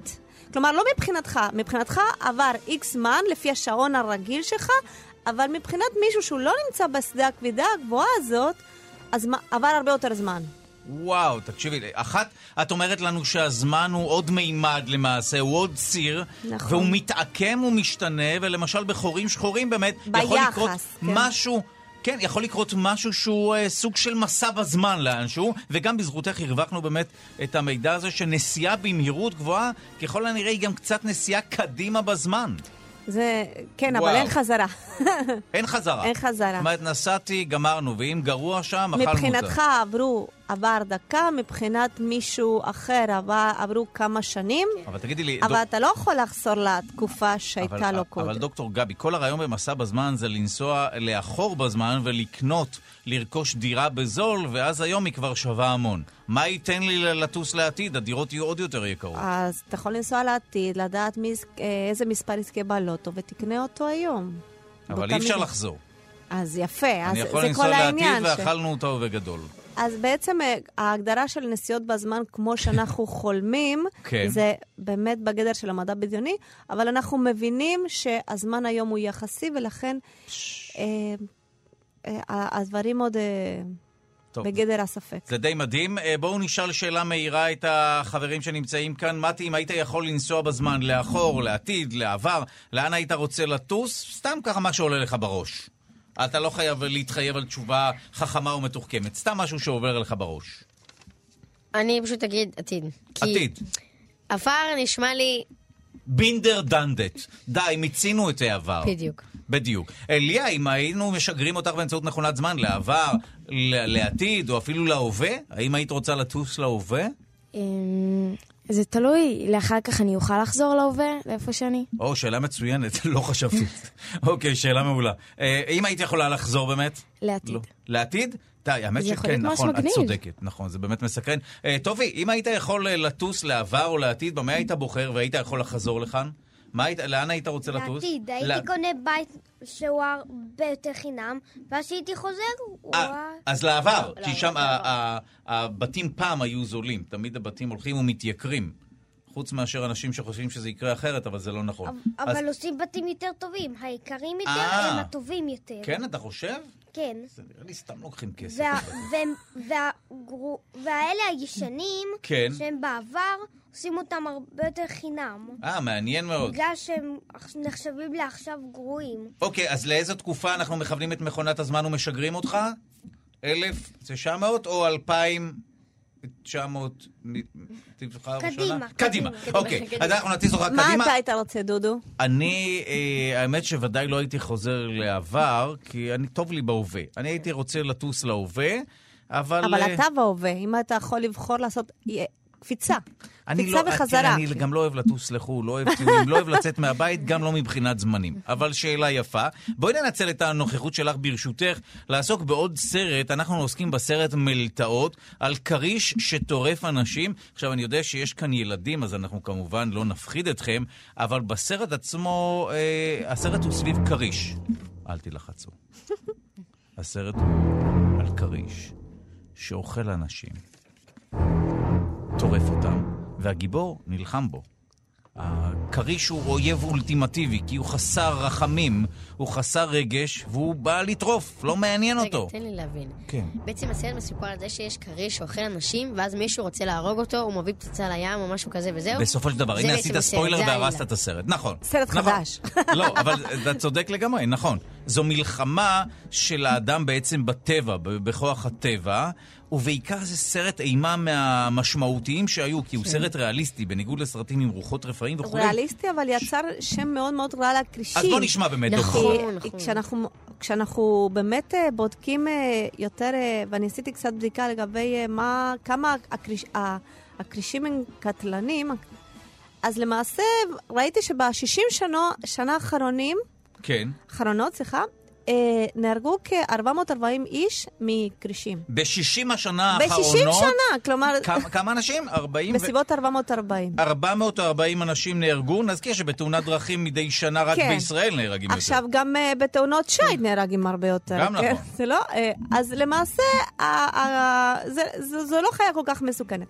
כלומר, לא מבחינתך, מבחינתך עבר איקס זמן לפי השעון הרגיל שלך, אבל מבחינת מישהו שהוא לא נמצא בשדה הכבידה הגבוהה הזאת, אז עבר הרבה יותר זמן. וואו, תקשיבי, אחת, את אומרת לנו שהזמן הוא עוד מימד למעשה, הוא עוד ציר, נכון. והוא מתעקם ומשתנה, ולמשל בחורים שחורים באמת, ביחס, יכול לקרות כן. משהו, כן, יכול לקרות משהו שהוא אה, סוג של מסע בזמן לאנשהו, וגם בזכותך הרווחנו באמת את המידע הזה, שנסיעה במהירות גבוהה, ככל הנראה היא גם קצת נסיעה קדימה בזמן. זה, כן, וואו. אבל אין חזרה. אין חזרה. אין חזרה. זאת אומרת, נסעתי, גמרנו, ואם גרוע שם, אכלנו אותה. מבחינתך עברו, עבר דקה, מבחינת מישהו אחר עבר, עברו כמה שנים, אבל תגידי לי... אבל דוק... אתה לא יכול לחזור לתקופה שהייתה אבל, לו קודם. אבל דוקטור גבי, כל הרעיון במסע בזמן זה לנסוע לאחור בזמן ולקנות, לרכוש דירה בזול, ואז היום היא כבר שווה המון. מה ייתן לי לטוס לעתיד? הדירות יהיו עוד יותר יקרות. אז אתה יכול לנסוע לעתיד, לדעת מי, איזה מספר יזכה בלוטו, ותקנה אותו היום. אבל אי אפשר לחזור. אז יפה, אז זה כל העניין. אני יכול לנסוע לעתיד ואכלנו אותו בגדול. אז בעצם ההגדרה של נסיעות בזמן, כמו שאנחנו חולמים, כן. זה באמת בגדר של המדע בדיוני, אבל אנחנו מבינים שהזמן היום הוא יחסי, ולכן אה, אה, הדברים עוד... אה, טוב. בגדר הספק. זה די מדהים. בואו נשאל שאלה מהירה את החברים שנמצאים כאן. מתי, אם היית יכול לנסוע בזמן לאחור, לעתיד, לעבר, לאן היית רוצה לטוס? סתם ככה מה שעולה לך בראש. אתה לא חייב להתחייב על תשובה חכמה ומתוחכמת. סתם משהו שעובר לך בראש. אני פשוט אגיד עתיד. עתיד. עבר נשמע לי... בינדר דנדט. די, מיצינו את העבר. בדיוק. בדיוק. אליה, אם היינו משגרים אותך באמצעות מכונת זמן לעבר, לעתיד, או אפילו להווה, האם היית רוצה לטוס להווה? זה תלוי. לאחר כך אני אוכל לחזור להווה, לאיפה שאני. או, שאלה מצוינת. לא חשבתי. אוקיי, שאלה מעולה. אם היית יכולה לחזור באמת? לעתיד. לעתיד? די, האמת שכן, נכון, את צודקת. נכון, זה באמת מסקרן. טובי, אם היית יכול לטוס לעבר או לעתיד, במה היית בוחר והיית יכול לחזור לכאן? לאן היית רוצה לטוס? לעתיד, הייתי קונה בית שהוא הרבה יותר חינם, ואז שהייתי חוזר... אז לעבר, כי שם הבתים פעם היו זולים, תמיד הבתים הולכים ומתייקרים, חוץ מאשר אנשים שחושבים שזה יקרה אחרת, אבל זה לא נכון. אבל עושים בתים יותר טובים, היקרים יותר הם הטובים יותר. כן, אתה חושב? כן. זה נראה לי סתם לוקחים כסף. והאלה הישנים, שהם בעבר, עושים אותם הרבה יותר חינם. אה, מעניין מאוד. בגלל שהם נחשבים לעכשיו גרועים. אוקיי, אז לאיזו תקופה אנחנו מכוונים את מכונת הזמן ומשגרים אותך? אלף תשע מאות או אלפיים תשע מאות? קדימה. קדימה, אוקיי. אז אנחנו נטיס אותך קדימה. מה אתה היית רוצה, דודו? אני, האמת שוודאי לא הייתי חוזר לעבר, כי אני טוב לי בהווה. אני הייתי רוצה לטוס להווה, אבל... אבל אתה בהווה, אם אתה יכול לבחור לעשות... קפיצה, קפיצה וחזרה. אני גם לא אוהב לטוס לחו"ל, לא אוהב טיולים, לא אוהב לצאת מהבית, גם לא מבחינת זמנים. אבל שאלה יפה. בואי ננצל את הנוכחות שלך ברשותך, לעסוק בעוד סרט, אנחנו עוסקים בסרט מלטעות, על קריש שטורף אנשים. עכשיו, אני יודע שיש כאן ילדים, אז אנחנו כמובן לא נפחיד אתכם, אבל בסרט עצמו, אה, הסרט הוא סביב קריש. אל תלחצו. הסרט הוא על קריש שאוכל אנשים. טורף אותם, והגיבור נלחם בו. הקריש הוא אויב אולטימטיבי, כי הוא חסר רחמים, הוא חסר רגש, והוא בא לטרוף, לא מעניין רגע, אותו. רגע, תן לי להבין. כן. בעצם הסרט מסופר על זה שיש קריש שאוכל אנשים, ואז מישהו רוצה להרוג אותו, הוא מביא פצצה לים או משהו כזה וזהו. בסופו של דבר, הנה עשית ספוילר והרסת את הסרט. נכון. סרט נכון. חדש. לא, אבל אתה צודק לגמרי, נכון. זו מלחמה של האדם בעצם בטבע, בכוח הטבע, ובעיקר זה סרט אימה מהמשמעותיים שהיו, כי הוא סרט ריאליסטי, בניגוד לסרטים עם רוחות רפאים וכו'. ריאליסטי, אבל יצר שם מאוד מאוד רע לקרישים. אז בוא נשמע באמת. נכון, נכון. כשאנחנו, כשאנחנו באמת בודקים יותר, ואני עשיתי קצת בדיקה לגבי מה, כמה הקריש, הקרישים הם קטלנים, אז למעשה ראיתי שב-שישים שנה, שנה האחרונים, כן. אחרונות, סליחה, נהרגו כ-ארבע מאות וארבעים איש מקרישים. ב-שישים השנה האחרונות? ב-שישים שנה, כלומר... כמה, כמה אנשים? ארבעים? בסביבות ארבע מאות וארבעים. ארבע מאות וארבעים אנשים נהרגו? נזכיר שבתאונת דרכים מדי שנה רק כן. בישראל נהרגים עכשיו, יותר. גם uh, בתאונות שייט נהרגים הרבה יותר. גם כן? נכון. זה לא? Uh, אז למעשה, uh, uh, זה, זו, זו לא חיה כל כך מסוכנת.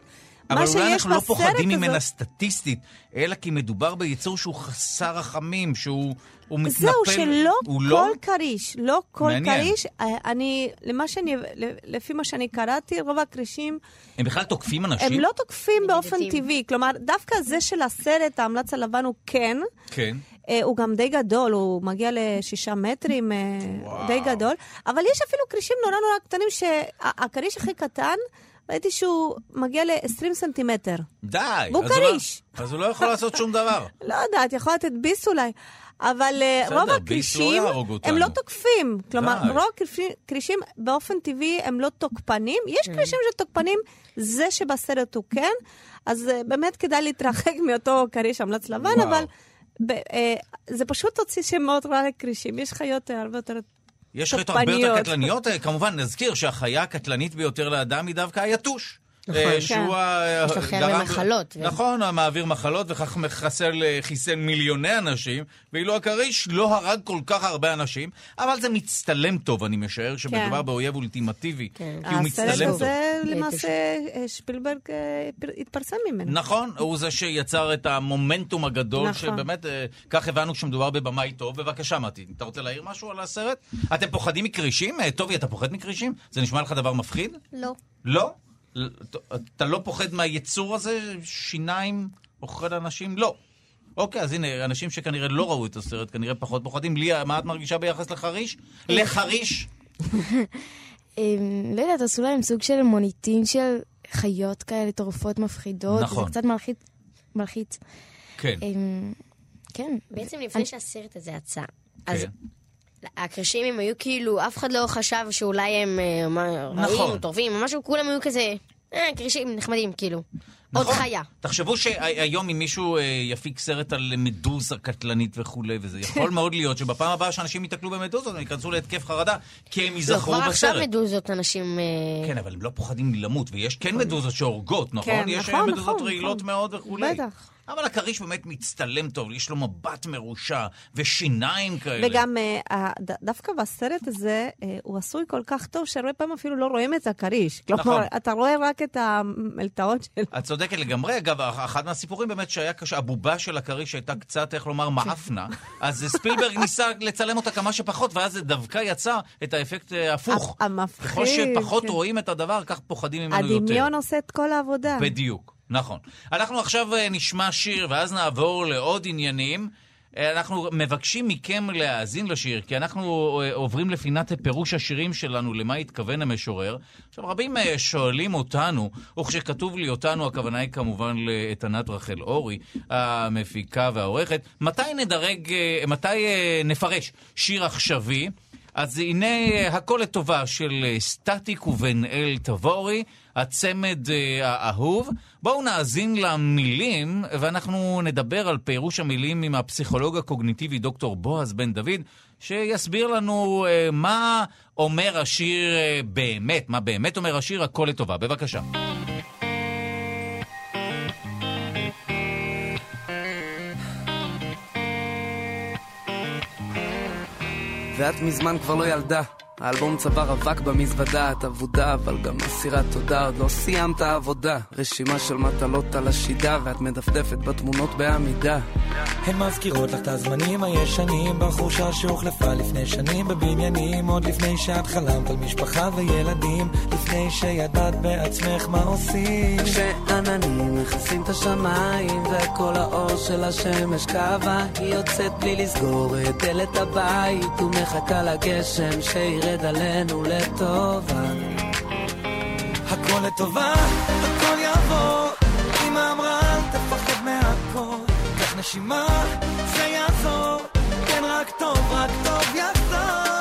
אבל אולי אנחנו לא פוחדים ממנה סטטיסטית, אלא כי מדובר ביצור שהוא חסר רחמים, שהוא מתנפל. זהו, שלא כל לא? קריש, לא כל קריש. אני, למה שאני, לפי מה שאני קראתי, רוב הקרישים... הם בכלל תוקפים אנשים? הם לא תוקפים באופן טבעי. כלומר, דווקא זה של הסרט, ההמלץ הלבן הוא כן. כן. הוא גם די גדול, הוא מגיע לשישה מטרים, וואו. די גדול. אבל יש אפילו קרישים נורא נורא קטנים, שהקריש הכי קטן... ראיתי שהוא מגיע ל-עשרים סנטימטר. די. והוא קריש. אז הוא לא יכול לעשות שום דבר. לא יודעת, יכול לתת ביס אולי. אבל רוב הקרישים הם לא תוקפים. כלומר, רוב הקרישים באופן טבעי הם לא תוקפנים. יש קרישים שתוקפנים, זה שבסרט הוא כן. אז באמת כדאי להתרחק מאותו קריש המלץ לבן, אבל זה פשוט תוציא שמות רע לקרישים. יש חיות הרבה יותר... יש חיות הרבה יותר קטלניות, כמובן נזכיר שהחיה הקטלנית ביותר לאדם היא דווקא היתוש. יש לו חרב מחלות. נכון, מעביר מחלות וכך חיסל מיליוני אנשים, ואילו הכריש לא הרג כל כך הרבה אנשים, אבל זה מצטלם טוב, אני משער שמדובר באויב אולטימטיבי, כי הוא מצטלם טוב. הסרט הזה למעשה שפילברג התפרסם ממנו. נכון, הוא זה שיצר את המומנטום הגדול, שבאמת כך הבנו שמדובר בבמאי טוב. בבקשה, מתי, אתה רוצה להעיר משהו על הסרט? אתם פוחדים מקרישים? טובי, אתה פוחד מקרישים? זה נשמע לך דבר מפחיד? לא. לא? אתה לא פוחד מהיצור הזה? שיניים אוכל אנשים? לא. אוקיי, אז הנה, אנשים שכנראה לא ראו את הסרט, כנראה פחות פוחדים. לי, מה את מרגישה ביחס לחריש? לחריש? לא יודעת, עשו להם סוג של מוניטין של חיות כאלה, תרופות מפחידות. נכון. זה קצת מלחיץ. כן. כן. בעצם לפני שהסרט הזה יצא, אז... הקרישים הם היו כאילו, אף אחד לא חשב שאולי הם רעים או טובים, או משהו, כולם היו כזה, אה, קרישים נחמדים, כאילו. עוד חיה. תחשבו שהיום אם מישהו יפיק סרט על מדוזה קטלנית וכו', וזה יכול מאוד להיות שבפעם הבאה שאנשים יתקלו במדוזות, הם ייכנסו להתקף חרדה, כי הם יזכרו בסרט. כבר עכשיו מדוזות אנשים... כן, אבל הם לא פוחדים למות, ויש כן מדוזות שהורגות, נכון? יש מדוזות רעילות מאוד וכו'. בטח. אבל הקריש באמת מצטלם טוב, יש לו מבט מרושע ושיניים כאלה. וגם דווקא בסרט הזה, הוא עשוי כל כך טוב, שהרבה פעמים אפילו לא רואים את הקריש. כלומר, אתה רואה רק את המלטאות שלו. את צודקת לגמרי. אגב, אחד מהסיפורים באמת שהיה קשה, הבובה של הקריש הייתה קצת, איך לומר, מאפנה. אז ספילברג ניסה לצלם אותה כמה שפחות, ואז זה דווקא יצא את האפקט הפוך. המפחיד. ככל שפחות רואים את הדבר, כך פוחדים ממנו יותר. הדמיון עושה את כל העבודה. בדיוק. נכון. אנחנו עכשיו נשמע שיר, ואז נעבור לעוד עניינים. אנחנו מבקשים מכם להאזין לשיר, כי אנחנו עוברים לפינת פירוש השירים שלנו, למה התכוון המשורר. עכשיו, רבים שואלים אותנו, וכשכתוב לי אותנו, הכוונה היא כמובן לעתנת רחל אורי, המפיקה והעורכת, מתי נדרג, מתי נפרש שיר עכשווי? אז הנה הכל לטובה של סטטיק ובן אל תבורי, הצמד האהוב. בואו נאזין למילים, ואנחנו נדבר על פירוש המילים עם הפסיכולוג הקוגניטיבי דוקטור בועז בן דוד, שיסביר לנו מה אומר השיר באמת, מה באמת אומר השיר הכל לטובה. בבקשה. ואת מזמן כבר לא ילדה, האלבום צוואר אבק במזוודה, את עבודה אבל גם מסירת תודה, עוד לא סיימת עבודה, רשימה של מטלות על השידה, ואת מדפדפת בתמונות בעמידה. הן מזכירות לך את הזמנים הישנים, בחורשה שהוחלפה לפני שנים בבניינים, עוד לפני שאת חלמת על משפחה וילדים, לפני שידעת בעצמך מה עושים. כשעננים מכסים את השמיים וכל האור של השמש קווה, היא יוצאת בלי לסגור את דלת הבית ומחכה לגשם שירד עלינו לטובה. הכל לטובה, הכל יעבור, אמא אמרה אל תפחד מהכל, קח נשימה, זה יעזור, כן רק טוב, רק טוב יעזור.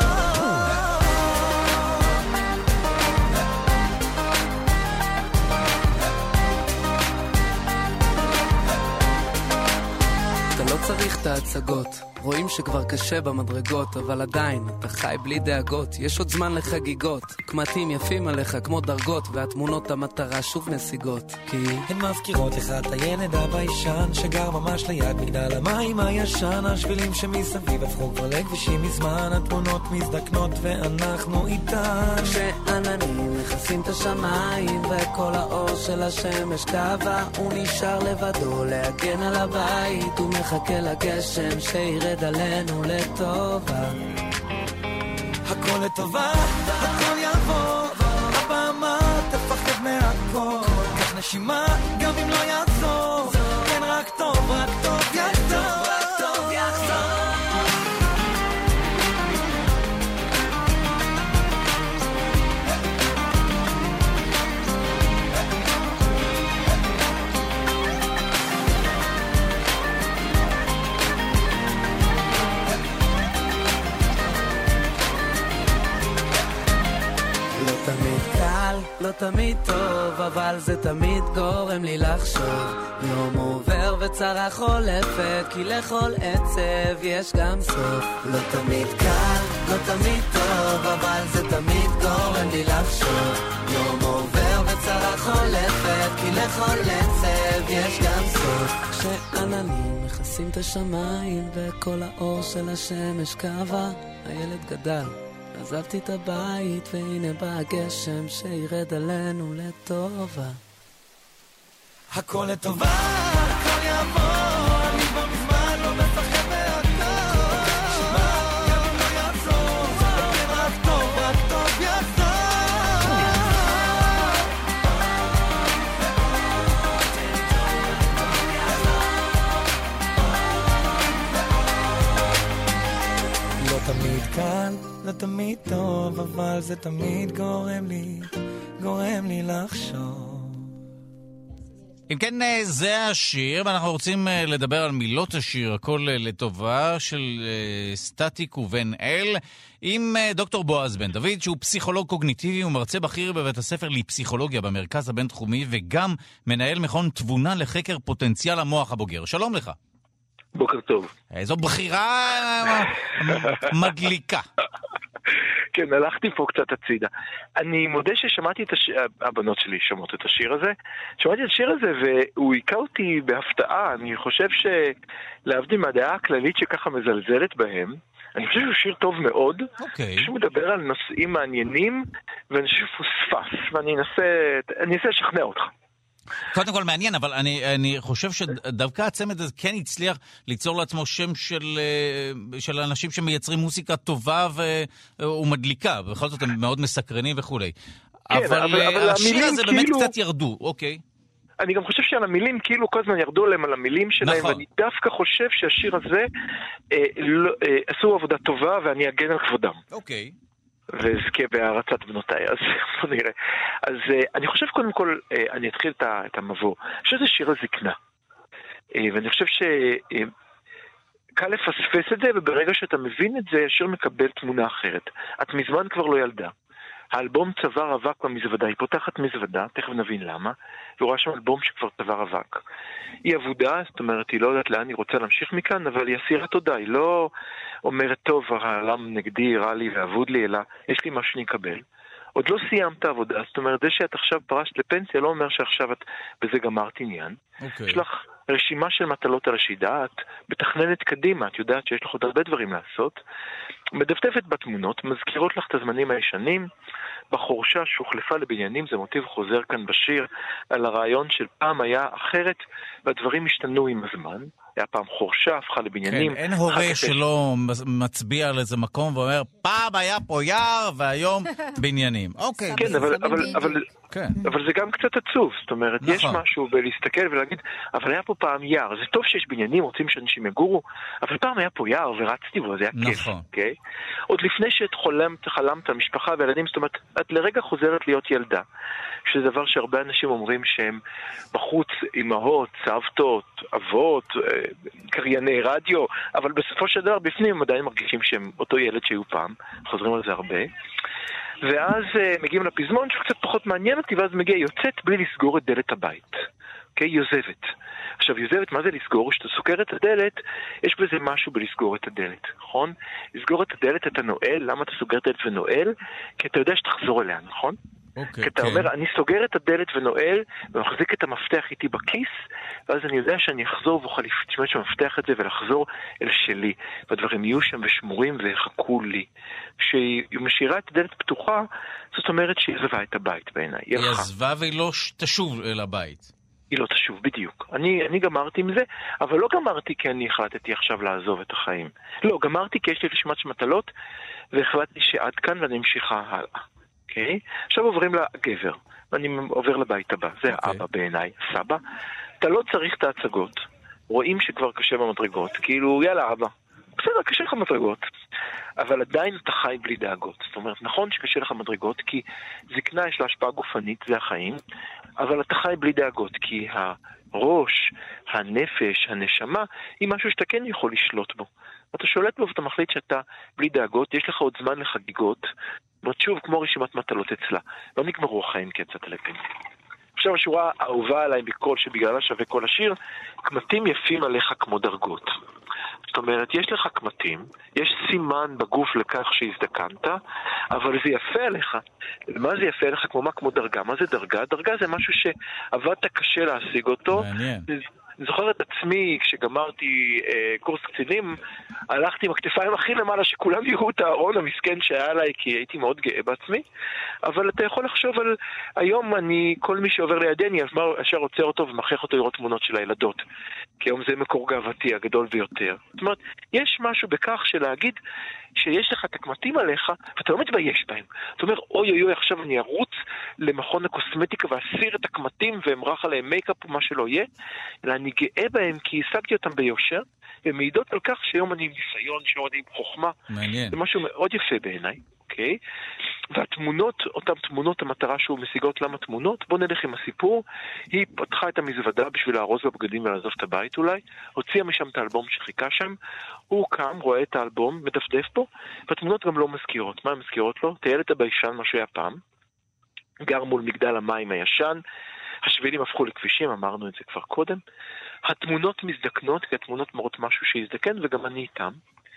אתה לא צריך את ההצעה הצגות. רואים שכבר קשה במדרגות, אבל עדיין אתה חי בלי דאגות. יש עוד זמן לחגיגות, קמטים יפים עליך כמו דרגות, והתמונות המטרה שוב נסיגות. כי הן מזכירות לך את הילד הביישן שגר ממש ליד מגדל המים הישן. השבילים שמסביב הפכו כבר לכבישים מזמן, התמונות מזדקנות ואנחנו איתן. כשעננים מכסים את השמיים וכל האור של השמש קבע, הוא נשאר לבדו להגן על הבית, הוא מחכה לגשם שירד עלינו לטובה. הכל לטובה, הכל יעבור, הבמה תפחד מהכל, קח נשימה גם אם לא יעזור, כן רק טוב, רק טוב יחזור, רק טוב יחזור. לא תמיד טוב, אבל זה תמיד גורם לי לחשוב. יום עובר וצרה חולפת, כי לכל עצב יש גם סוף. לא תמיד קל, לא תמיד טוב, אבל זה תמיד גורם לי לחשוב. יום עובר וצרה חולפת, כי לכל עצב יש גם סוף. כשעננים מכסים את השמיים וכל האור של השמש קבע, הילד גדל, עזבתי את הבית והנה בא הגשם שירד עלינו לטובה. הכל לטובה, הכל יעבור, אני כבר מזמן לא מפחד מהכל. שמה, גם אם לא יעזור, כן רק טוב, רק טוב יחזור. לא תמיד קל, לא תמיד טוב, אבל זה תמיד גורם לי, גורם לי לחשוב. אם כן, זה השיר, ואנחנו רוצים לדבר על מילות השיר, הכל לטובה, של סטטיק ובן אל, עם דוקטור בועז בן דוד, שהוא פסיכולוג קוגניטיבי ומרצה בכיר בבית הספר לפסיכולוגיה במרכז הבינתחומי, וגם מנהל מכון תבונה לחקר פוטנציאל המוח הבוגר. שלום לך. בוקר טוב. איזו בחירה מדליקה. כן, הלכתי פה קצת הצידה. אני מודה ששמעתי את השיר, הבנות שלי שמעות את השיר הזה, שמעתי את השיר הזה והוא היכה אותי בהפתעה. אני חושב שלהבדיל מהדעה הכללית שככה מזלזלת בהם, אני חושב שהוא שיר טוב מאוד, okay. שהוא מדבר על נושאים מעניינים, ואני חושב פוספס, ואני אנסה, אני אנסה לשכנע אותך. קודם כל מעניין, אבל אני, אני חושב שדווקא הצמד הזה כן הצליח ליצור לעצמו שם של, של אנשים שמייצרים מוזיקה טובה ו, ומדליקה, ובכל זאת הם מאוד מסקרנים וכו'. כן, אבל, אבל, אבל השיר הזה באמת כאילו... קצת ירדו, אוקיי. אני גם חושב שעל המילים, כאילו כל הזמן ירדו להם על המילים שלהם, נכון. ואני דווקא חושב שהשיר הזה אה, לא, אה, עשו עבודה טובה, ואני אגן על כבודם. אוקיי. וזכה בהערצת בנותיי, אז בוא נראה. אז uh, אני חושב קודם כל, uh, אני אתחיל את, את המבוא. אני חושב שזה שיר הזקנה. Uh, ואני חושב שקל uh, לפספס את זה, וברגע שאתה מבין את זה, השיר מקבל תמונה אחרת. את מזמן כבר לא ילדה. האלבום צוואר אבק במזוודה, היא פותחת מזוודה, תכף נבין למה, והוא רואה שם אלבום שכבר צוואר אבק. היא עבודה, זאת אומרת, היא לא יודעת לאן היא רוצה להמשיך מכאן, אבל היא אסירת תודה, היא לא אומרת, טוב, העולם נגדי, רע לי ועבוד לי, אלא יש לי מה שאני אקבל. עוד לא סיימת עבודה, זאת אומרת, זה שאת עכשיו פרשת לפנסיה, לא אומר שעכשיו את בזה גמרת עניין. Okay. יש לך רשימה של מטלות על השידה, את מתכננת קדימה, את יודעת שיש לך עוד הרבה דברים לעשות, מדפדפת בתמונות, מזכירות לך את הזמנים הישנים, בחורשה שהוחלפה לבניינים, זה מוטיב חוזר כאן בשיר, על הרעיון של פעם היה אחרת, והדברים השתנו עם הזמן, היה פעם חורשה, הפכה לבניינים. כן, אין הורה שלא מצביע על איזה מקום ואומר, פעם היה פה יער והיום בניינים. אוקיי. כן, אבל, אבל, אבל, כן. אבל זה גם קצת עצוב, זאת אומרת, נכון. יש משהו בלהסתכל ולהגיד, אבל היה פה פעם יער, זה טוב שיש בניינים, רוצים שאנשים יגורו, אבל פעם היה פה יער ורצתי בו, זה היה נכון. כיף, אוקיי? עוד לפני שאת חולמת, חלמת, משפחה וילדים, זאת אומרת, את לרגע חוזרת להיות ילדה, שזה דבר שהרבה אנשים אומרים שהם בחוץ, אמהות, סבתות, אבות, קרייני רדיו, אבל בסופו של דבר בפנים הם עדיין מרגישים שהם אותו ילד שהיו פעם, חוזרים על זה הרבה, ואז מגיעים לפזמון שקצת פחות מעניין אותי, ואז מגיע יוצאת בלי לסגור את דלת הבית. אוקיי? היא עוזבת. עכשיו, היא עוזבת, מה זה לסגור? כשאתה סוגר את הדלת, יש בזה משהו בלסגור את הדלת, נכון? לסגור את הדלת, אתה נועל, למה אתה סוגר את הדלת ונועל? כי אתה יודע שתחזור אליה, נכון? אוקיי, כי אתה כן. אומר, אני סוגר את הדלת ונועל, ומחזיק את המפתח איתי בכיס, ואז אני יודע שאני אחזור ואוכל להשתמש במפתח את זה ולחזור אל שלי. והדברים יהיו שם ושמורים ויחכו לי. כשהיא משאירה את הדלת פתוחה, זאת אומרת שהיא עזבה את הבית בעיניי. היא עזבה והיא לא תשוב אל הבית. היא לא תשוב, בדיוק. אני, אני גמרתי עם זה, אבל לא גמרתי כי אני החלטתי עכשיו לעזוב את החיים. לא, גמרתי כי יש לי רשימת מטלות, והחלטתי שעד כאן ואני ממשיכה הלאה. אוקיי? עכשיו עוברים לגבר, ואני עובר לבית הבא. זה okay. האבא בעיניי, הסבא. אתה לא צריך את ההצגות. רואים שכבר קשה במדרגות. כאילו, יאללה, אבא. בסדר, קשה לך מדרגות. אבל עדיין אתה חי בלי דאגות. זאת אומרת, נכון שקשה לך מדרגות, כי זקנה יש לה השפעה גופנית, זה החיים, אבל אתה חי בלי דאגות, כי הראש, הנפש, הנשמה, היא משהו שאתה כן יכול לשלוט בו. אתה שולט בו ואתה מחליט שאתה בלי דאגות, יש לך עוד זמן לחגיגות, ועוד שוב, כמו רשימת מטלות אצלה. לא נגמרו החיים כצאת הלפן. עכשיו השורה האהובה עליי בכל שבגללה שווה כל השיר, קמטים יפים עליך כמו דרגות. זאת אומרת, יש לך קמטים, יש סימן בגוף לכך שהזדקנת, אבל זה יפה עליך. מה זה יפה עליך? כמו מה? כמו דרגה. מה זה דרגה? דרגה זה משהו שעבדת קשה להשיג אותו. מעניין. אני זוכר את עצמי, כשגמרתי אה, קורס קצינים, הלכתי עם הכתפיים הכי למעלה, שכולם יראו את הארון המסכן שהיה עליי, כי הייתי מאוד גאה בעצמי. אבל אתה יכול לחשוב על, היום אני, כל מי שעובר לידיני, אשר עוצר אותו ומכריח אותו לראות תמונות של הילדות. כי היום זה מקור גאוותי הגדול ביותר. זאת אומרת, יש משהו בכך של להגיד שיש לך את הקמטים עליך, ואתה לא מתבייש בהם. אתה אומר, אוי אוי אוי, עכשיו אני ארוץ למכון הקוסמטיקה ואסיר את הקמטים ואמרח עליהם מייקאפ ומה שלא יהיה, אלא אני גאה בהם כי השגתי אותם ביושר, ומעידות על כך שהיום אני עם ניסיון, שעוד עם חוכמה. מעניין. זה משהו מאוד יפה בעיניי, אוקיי? והתמונות, אותן תמונות, המטרה שהוא משיגות למה תמונות, בוא נלך עם הסיפור. היא פתחה את המזוודה בשביל לארוז בבגדים ולעזוב את הבית אולי, הוציאה משם את האלבום שחיכה שם, הוא קם, רואה את האלבום, מדפדף בו, והתמונות גם לא מזכירות. מה הן מזכירות לו? טיילת הביישן, מה שהיה פעם, גר מול מגדל המים הישן, השבילים הפכו לכבישים, אמרנו את זה כבר קודם. התמונות מזדקנות, כי התמונות מראות משהו שהזדקן, וגם אני איתם.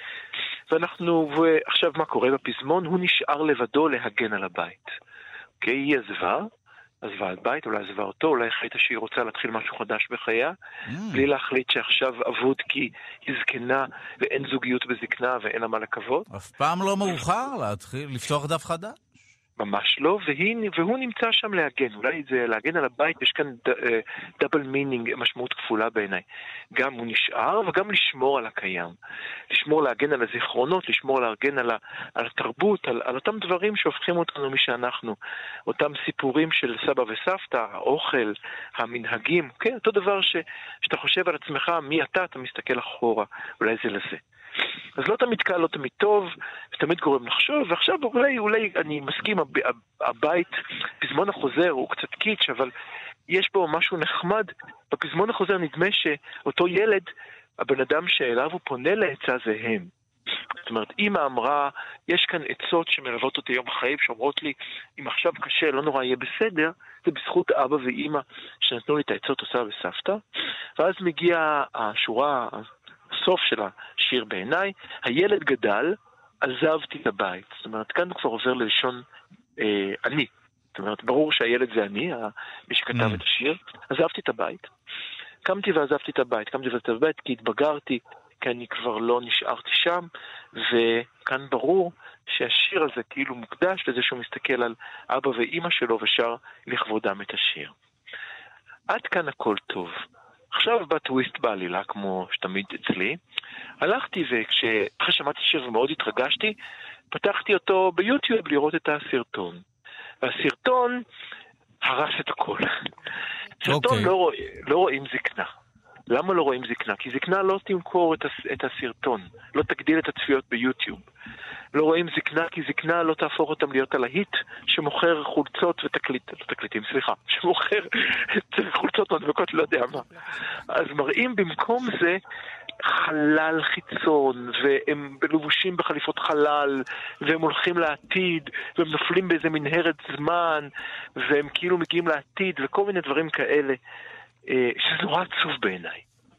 ואנחנו, ועכשיו מה קורה בפזמון? הוא נשאר לבדו להגן על הבית. אוקיי, היא עזבה, עזבה על בית, אולי עזבה אותו, אולי החליטה שהיא רוצה להתחיל משהו חדש בחייה, mm. בלי להחליט שעכשיו אבוד כי היא זקנה, ואין זוגיות בזקנה, ואין לה מה לקוות. אף פעם לא מאוחר להתחיל, לפתוח דף חדש. ממש לא, והיא, והוא נמצא שם להגן. אולי זה להגן על הבית, יש כאן דאבל מינינג, משמעות כפולה בעיניי. גם הוא נשאר, וגם לשמור על הקיים. לשמור, להגן על הזיכרונות, לשמור, להגן על, ה, על התרבות, על, על אותם דברים שהופכים אותנו מי שאנחנו. אותם סיפורים של סבא וסבתא, האוכל, המנהגים. כן, אותו דבר ש, שאתה חושב על עצמך, מי אתה, אתה מסתכל אחורה. אולי זה לזה. אז לא תמיד קל, לא תמיד טוב, ותמיד גורם לחשוב, ועכשיו אולי, אולי אני מסכים, הבית, פזמון החוזר הוא קצת קיץ', אבל יש בו משהו נחמד. בפזמון החוזר נדמה שאותו ילד, הבן אדם שאליו הוא פונה לעצה זה הם. זאת אומרת, אמא אמרה, יש כאן עצות שמלוות אותי יום חיים, שאומרות לי, אם עכשיו קשה, לא נורא יהיה בסדר, זה בזכות אבא ואמא שנתנו לי את העצות עושה וסבתא, ואז מגיעה השורה, הסוף של השיר בעיניי, הילד גדל, עזבתי את הבית. זאת אומרת, כאן הוא כבר עובר ללשון אה, אני. זאת אומרת, ברור שהילד זה אני, מי שכתב mm. את השיר. עזבתי את הבית. קמתי ועזבתי את הבית. קמתי ועזבתי את הבית כי התבגרתי, כי אני כבר לא נשארתי שם, וכאן ברור שהשיר הזה כאילו מוקדש לזה שהוא מסתכל על אבא ואמא שלו ושר לכבודם את השיר. עד כאן הכל טוב. עכשיו בא טוויסט בעלילה, כמו שתמיד אצלי. הלכתי וכשאחרי שמעתי שיר ומאוד התרגשתי, פתחתי אותו ביוטיוב לראות את הסרטון. והסרטון הרס את הכל. סרטון okay. לא, רוא, לא רואים זקנה. למה לא רואים זקנה? כי זקנה לא תמכור את, הס, את הסרטון, לא תגדיל את הצפיות ביוטיוב. לא רואים זקנה כי זקנה לא תהפוך אותם להיות הלהיט שמוכר חולצות ותקליט, לא תקליטים, סליחה, שמוכר חולצות מדבקות, לא יודע מה. אז מראים במקום זה חלל חיצון, והם לבושים בחליפות חלל, והם הולכים לעתיד, והם נופלים באיזה מנהרת זמן, והם כאילו מגיעים לעתיד, וכל מיני דברים כאלה. שזה נורא עצוב בעיניי.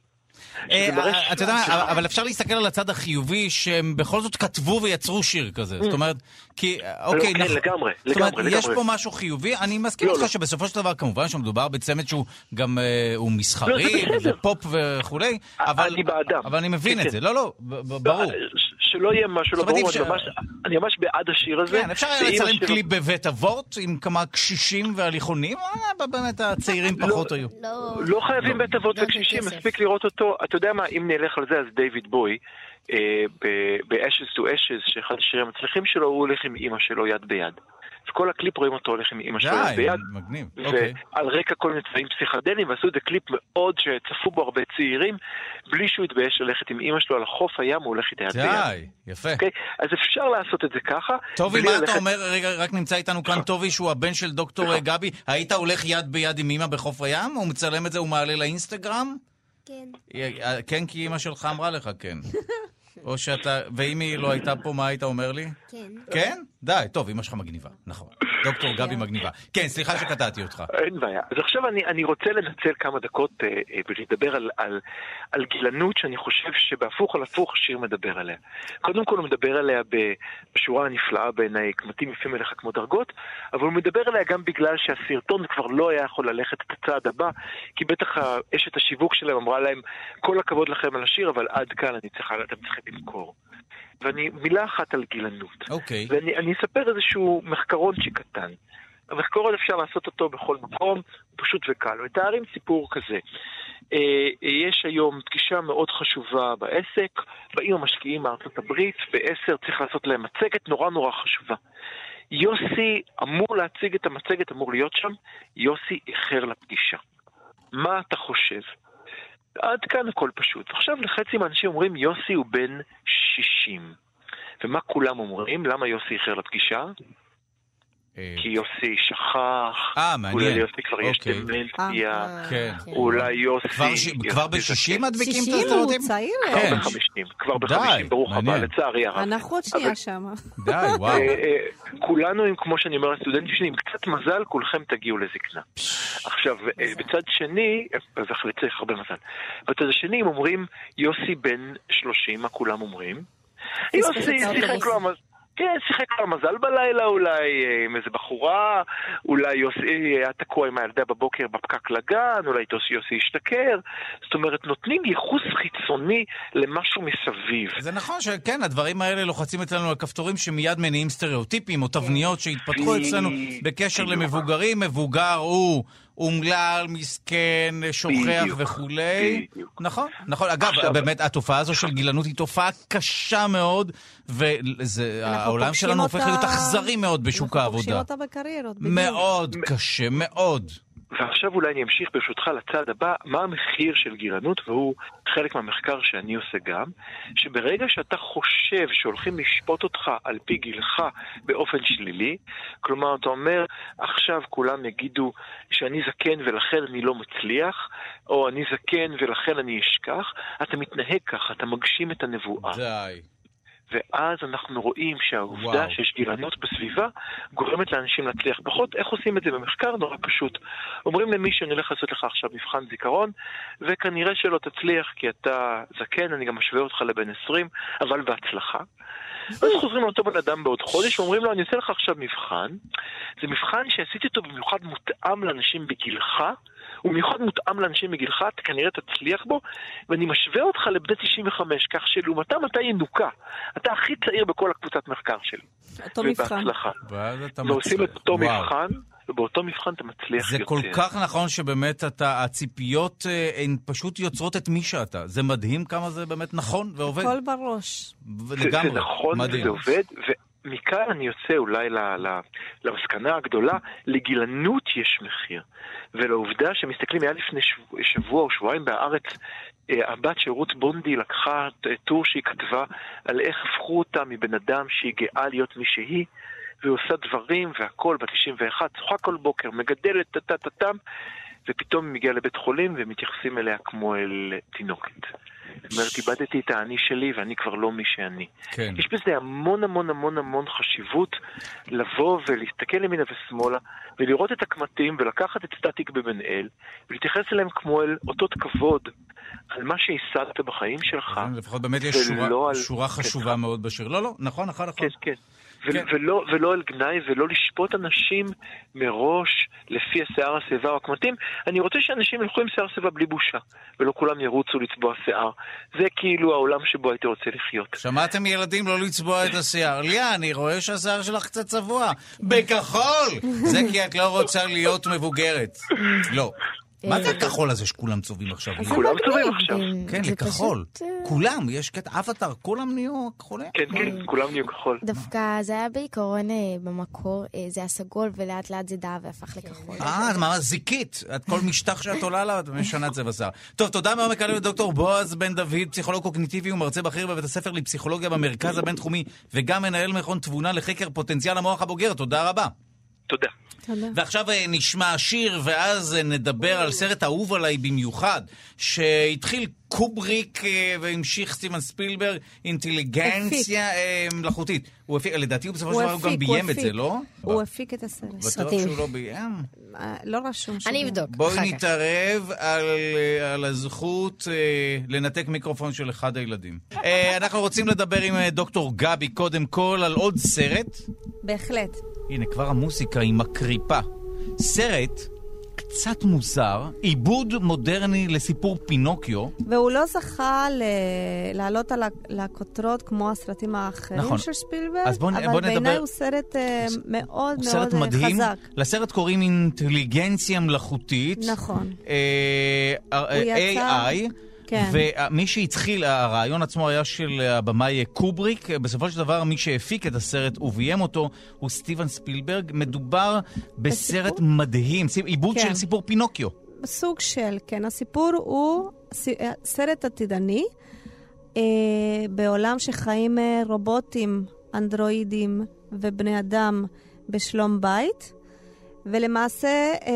אתה יודע, אבל אפשר להסתכל על הצד החיובי שהם בכל זאת כתבו ויצרו שיר כזה. זאת אומרת, כי, אוקיי, לגמרי, זאת אומרת, יש פה משהו חיובי. אני מסכים איתך שבסופו של דבר, כמובן, שמדובר בצמד שהוא גם, הוא מסחרי, זה פופ וכולי, אבל אני מבין את זה. לא, לא, ברור. שלא יהיה משהו לא ברור, אני ממש בעד השיר הזה. כן, אפשר היה לצלם קליפ בבית אבות עם כמה קשישים והליכונים, באמת הצעירים פחות היו. לא חייבים בית אבות וקשישים, מספיק לראות אותו. אתה יודע מה, אם נלך על זה, אז דיוויד בוי, ב-Ashes to Ashes, שאחד השירים המצליחים שלו, הוא הולך עם אמא שלו יד ביד. וכל הקליפ רואים אותו הולך עם אמא שלו יד ביד. מגניב. ועל רקע כל מיני צבעים פסיכדליים, ועשו את זה קליפ מאוד שצפו בו הרבה צעירים, בלי שהוא התבייש ללכת עם אמא שלו על החוף הים, הוא הולך איתה יד ביד. די, יפה. אז אפשר לעשות את זה ככה. טובי, מה אתה אומר? רגע, רק נמצא איתנו כאן טובי, שהוא הבן של דוקטור גבי. היית הולך יד ביד עם אמא בחוף הים? הוא מצלם את זה, הוא מעלה לאינסטגרם? כן. כן, כי אמא שלך אמרה לך כן. או שאתה, ואם היא לא הייתה פה, מה היית אומר לי? כן. כן? די, טוב, אמא שלך מגניבה, נכון. דוקטור גבי מגניבה. כן, סליחה שקטעתי אותך. אין בעיה. אז עכשיו אני, אני רוצה לנצל כמה דקות אה, אה, ולדבר על, על, על גילנות שאני חושב שבהפוך על הפוך השיר מדבר עליה. קודם כל הוא מדבר עליה בשורה הנפלאה בעיניי, כמתים יפים אליך כמו דרגות, אבל הוא מדבר עליה גם בגלל שהסרטון כבר לא היה יכול ללכת את הצעד הבא, כי בטח אשת השיווק שלהם אמרה להם, כל הכבוד לכם על השיר, אבל עד כאן אני צריכה, אתם צריכים למכור. ואני מילה אחת על גילנות. אוקיי. ואני אני אספר איזשהו מחקרונצ'י קטן. המחקר הזה אפשר לעשות אותו בכל מקום, פשוט וקל. ותארים סיפור כזה. אה, יש היום פגישה מאוד חשובה בעסק, באים המשקיעים מארצות הברית, בעשר צריך לעשות להם מצגת נורא נורא חשובה. יוסי אמור להציג את המצגת, אמור להיות שם, יוסי איחר לפגישה. מה אתה חושב? עד כאן הכל פשוט. עכשיו לחצי מהאנשים אומרים יוסי הוא בן שישים. ומה כולם אומרים? למה יוסי איחר לפגישה? כי יוסי שכח, אולי יוסי כבר יש דמנציה, אולי יוסי... כבר ב-שישים מדביקים את הסטריאוטיפים? שישים הוא צעיר? כבר ב-חמישים, כבר ב-חמישים, ברוך הבא, לצערי הרב. אנחנו עוד שנייה שם. די, וואו. כולנו, כמו שאני אומר לסטודנטים שלי, עם קצת מזל, כולכם תגיעו לזקנה. עכשיו, בצד שני, בהחלט צריך הרבה מזל, בצד השני הם אומרים, יוסי בן שלושים, מה כולם אומרים? יוסי, שיחק לו המזל. כן, שיחק על מזל בלילה, אולי עם איזה בחורה, אולי יוסי היה תקוע עם הילדה בבוקר בפקק לגן, אולי יוסי ישתכר. זאת אומרת, נותנים ייחוס חיצוני למשהו מסביב. זה נכון שכן, הדברים האלה לוחצים אצלנו על כפתורים שמיד מניעים סטריאוטיפים או תבניות שהתפתחו אצלנו בקשר למבוגרים. מבוגר הוא אומלל, מסכן, שוכח וכולי. נכון, נכון. אגב, באמת, התופעה הזו של גילנות היא תופעה קשה מאוד, והעולם שלנו הופך להיות אכזרי מאוד בשוק העבודה. אנחנו פוגשים אותה בקריירות. מאוד קשה, מאוד. ועכשיו אולי אני אמשיך ברשותך לצד הבא, מה המחיר של גילנות, והוא חלק מהמחקר שאני עושה גם, שברגע שאתה חושב שהולכים לשפוט אותך על פי גילך באופן שלילי, כלומר אתה אומר, עכשיו כולם יגידו שאני זקן ולכן אני לא מצליח, או אני זקן ולכן אני אשכח, אתה מתנהג ככה, אתה מגשים את הנבואה. די. ואז אנחנו רואים שהעובדה וואו. שיש גילנות בסביבה גורמת לאנשים להצליח פחות. איך עושים את זה במחקר? נורא פשוט. אומרים למי שאני הולך לעשות לך עכשיו מבחן זיכרון, וכנראה שלא תצליח כי אתה זקן, אני גם משווה אותך לבן עשרים, אבל בהצלחה. אז חוזרים לאותו בן אדם בעוד חודש ואומרים לו, אני אעשה לך עכשיו מבחן. זה מבחן שעשיתי אותו במיוחד מותאם לאנשים בגילך, ובמיוחד מותאם לאנשים בגילך, אתה כנראה תצליח בו, ואני משווה אותך לבני תשעים וחמש, כך שלעומתם אתה ינוקה. אתה הכי צעיר בכל הקבוצת מחקר שלי. אותו מבחן. ועושים את אותו מבחן, ובאותו מבחן אתה מצליח זה יותר. זה כל כך נכון שבאמת אתה, הציפיות הן פשוט יוצרות את מי שאתה. זה מדהים כמה זה באמת נכון ועובד. הכל בראש. לגמרי. זה נכון וזה עובד, ומכאן אני יוצא אולי למסקנה הגדולה, לגילנות יש מחיר. ולעובדה שמסתכלים, היה לפני שבוע או שבועיים בארץ, הבת שרות בונדי לקחה טור שהיא כתבה על איך הפכו אותה מבן אדם שהיא גאה להיות מי שהיא, והיא עושה דברים והכל ב-תשעים ואחת, צוחה כל בוקר, מגדלת טטטטם, ופתאום היא מגיעה לבית חולים ומתייחסים אליה כמו אל תינוקת. זאת אומרת, איבדתי את האני שלי ואני כבר לא מי שאני. כן. יש בזה המון המון המון המון חשיבות לבוא ולהסתכל ימינה ושמאלה, ולראות את הקמטים ולקחת את סטטיק בבן אל, ולהתייחס אליהם כמו אל אותות כבוד על מה שהשגת בחיים שלך. לפחות באמת יש שורה, שורה חשובה מאוד בשיר. לא, לא, נכון, נכון, נכון. כן, כן. כן. ולא, ולא על גנאי, ולא לשפוט אנשים מראש לפי השיער, השיבה או הקמטים. אני רוצה שאנשים ילכו עם שיער שיבה בלי בושה, ולא כולם ירוצו לצבוע שיער. זה כאילו העולם שבו הייתי רוצה לחיות. שמעתם ילדים לא לצבוע את השיער? ליה, אני רואה שהשיער שלך קצת צבוע. בכחול! זה כי את לא רוצה להיות מבוגרת. לא. מה זה הכחול הזה שכולם צובעים עכשיו? כולם צובעים עכשיו. כן, לכחול. כולם, יש קטע אבטר, כולם נהיו כחולים. כן, כן, כולם נהיו כחול. דווקא זה היה בעיקרון במקור, זה היה סגול ולאט לאט זה דעה והפך לכחול. אה, זה ממש זיקית. את כל משטח שאת עולה לה, את משנה את זה בשר. טוב, תודה מאוד מקדם לדוקטור בועז בן דוד, פסיכולוג קוגניטיבי ומרצה בכיר בבית הספר לפסיכולוגיה במרכז הבינתחומי, וגם מנהל מכון תבונה לחקר פוטנציאל המוח הבוגר. תודה רבה. תודה. ועכשיו נשמע שיר, ואז נדבר על סרט אהוב עליי במיוחד, שהתחיל קובריק והמשיך סטיבן ספילברג, אינטליגנציה מלאכותית. הוא הפיק, לדעתי הוא בסופו של דבר גם ביים את זה, לא? הוא הפיק את הסרט. בטוח שהוא לא ביים? לא רשום שהוא. אני אבדוק. בואי נתערב על הזכות לנתק מיקרופון של אחד הילדים. אנחנו רוצים לדבר עם דוקטור גבי קודם כל על עוד סרט. בהחלט. הנה, כבר המוסיקה היא מקריפה. סרט קצת מוזר, עיבוד מודרני לסיפור פינוקיו. והוא לא זכה ל... לעלות על הכותרות כמו הסרטים האחרים נכון. של ספילברג, אז בוא, אבל בוא בעיניי נדבר... הוא סרט uh, מאוד הוא סרט מאוד מדהים. חזק. לסרט קוראים אינטליגנציה מלאכותית. נכון. איי איי. כן. ומי שהתחיל, הרעיון עצמו היה של הבמאי קובריק, בסופו של דבר מי שהפיק את הסרט וביים אותו הוא סטיבן ספילברג. מדובר בסרט בסיפור? מדהים, עיבוד כן. של סיפור פינוקיו. סוג של, כן. הסיפור הוא סרט עתידני, אה, בעולם שחיים רובוטים, אנדרואידים ובני אדם בשלום בית, ולמעשה אה,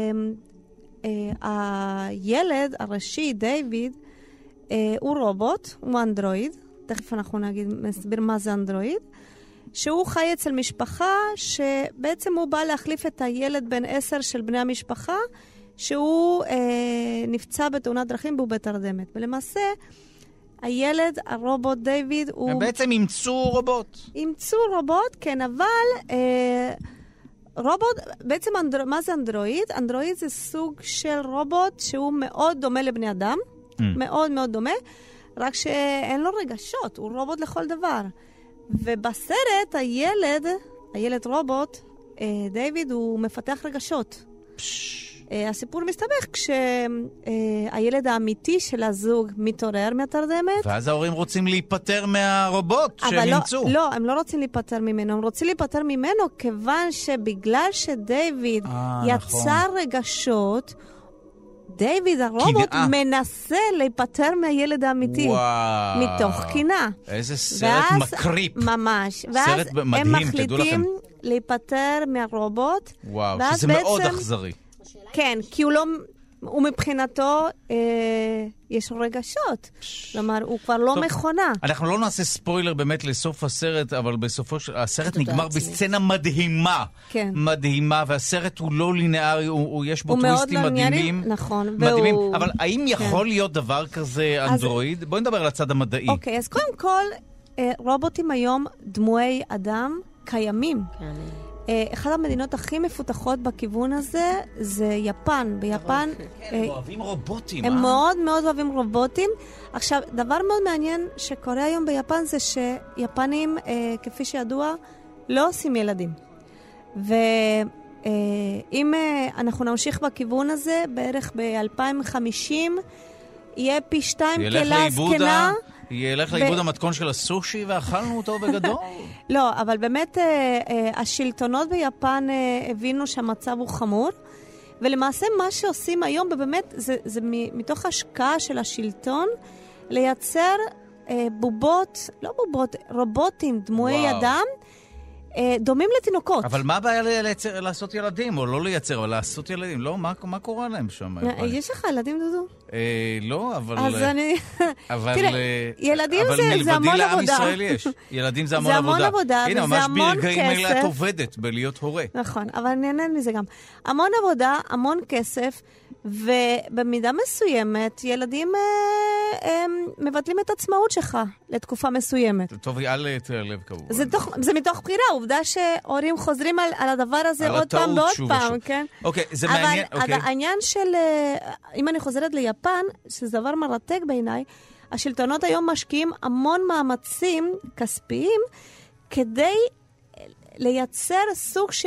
אה, הילד הראשי, דיוויד, אה, הוא רובוט, הוא אנדרואיד, תכף אנחנו נגיד, נסביר מה זה אנדרואיד, שהוא חי אצל משפחה שבעצם הוא בא להחליף את הילד בן עשר של בני המשפחה, שהוא אה, נפצע בתאונת דרכים והוא בתרדמת. ולמעשה, הילד, הרובוט דיוויד, הוא... הם בעצם אימצו רובוט. אימצו רובוט, כן, אבל... אה, רובוט, בעצם אנדר... מה זה אנדרואיד? אנדרואיד זה סוג של רובוט שהוא מאוד דומה לבני אדם. Mm. מאוד מאוד דומה, רק שאין לו רגשות, הוא רובוט לכל דבר. ובסרט, הילד, הילד רובוט, אה, דיוויד, הוא מפתח רגשות. אה, הסיפור מסתבך כשהילד אה, האמיתי של הזוג מתעורר מהתרדמת. ואז ההורים רוצים להיפטר מהרובוט שהם לא, ימצאו. לא, הם לא רוצים להיפטר ממנו, הם רוצים להיפטר ממנו כיוון שבגלל שדיוויד אה, יצר נכון. רגשות, דיוויד הרובוט קנאה. מנסה להיפטר מהילד האמיתי. וואו. מתוך קנאה. איזה סרט ואז, מקריפ. ממש. ואז סרט מדהים, הם מחליטים להיפטר מהרובוט. וואו, שזה בעצם, מאוד אכזרי. כן, כי הוא לא... הוא מבחינתו, אה, יש רגשות. כלומר, הוא כבר לא טוב, מכונה. אנחנו לא נעשה ספוילר באמת לסוף הסרט, אבל בסופו של... הסרט נגמר בסצנה מדהימה. כן. מדהימה, והסרט הוא לא לינארי, הוא, הוא יש בו טוויסטים מדהימים. נכון. מדהימים. והוא... אבל האם יכול כן. להיות דבר כזה אנדרואיד? אז... בואי נדבר על הצד המדעי. אוקיי, אז קודם כל, רובוטים היום, דמויי אדם, קיימים. כן. אחד המדינות הכי מפותחות בכיוון הזה זה יפן. ביפן... כן, הם אוהבים רובוטים, הם מאוד מאוד אוהבים רובוטים. עכשיו, דבר מאוד מעניין שקורה היום ביפן זה שיפנים, כפי שידוע, לא עושים ילדים. ואם אנחנו נמשיך בכיוון הזה, בערך ב-אלפיים וחמישים, יהיה פי שתיים קהילה זקנה... ילך לאיבוד המתכון של הסושי ואכלנו אותו בגדול? לא, אבל באמת השלטונות ביפן הבינו שהמצב הוא חמור, ולמעשה מה שעושים היום באמת זה, זה מתוך השקעה של השלטון לייצר בובות, לא בובות, רובוטים, דמויי אדם, דומים לתינוקות. אבל מה הבעיה לייצר, לעשות ילדים, או לא לייצר, אבל לעשות ילדים? לא, מה, מה קורה להם שם? יש לך ילדים, דודו? אה, לא, אבל... אז אני... אבל... תראה, ילדים זה המון עבודה. אבל מלבדי לעם ישראל יש. ילדים זה המון עבודה. זה המון עבודה, וזה המון כסף. הנה, ממש ברגעים אלה את עובדת בלהיות הורה. נכון, אבל אני אענה מזה גם. המון עבודה, המון כסף, ובמידה מסוימת, ילדים אה, אה, מבטלים את העצמאות שלך לתקופה מסוימת. טוב, אל תעלב כמובן. זה, תוך, זה מתוך בחירה, עובדה שהורים חוזרים על, על הדבר הזה עוד פעם ועוד פעם, כן? אוקיי, זה אבל מעניין. אבל העניין של, אם אני חוזרת ליפן, שזה דבר מרתק בעיניי, השלטונות היום משקיעים המון מאמצים כספיים כדי לייצר סוג של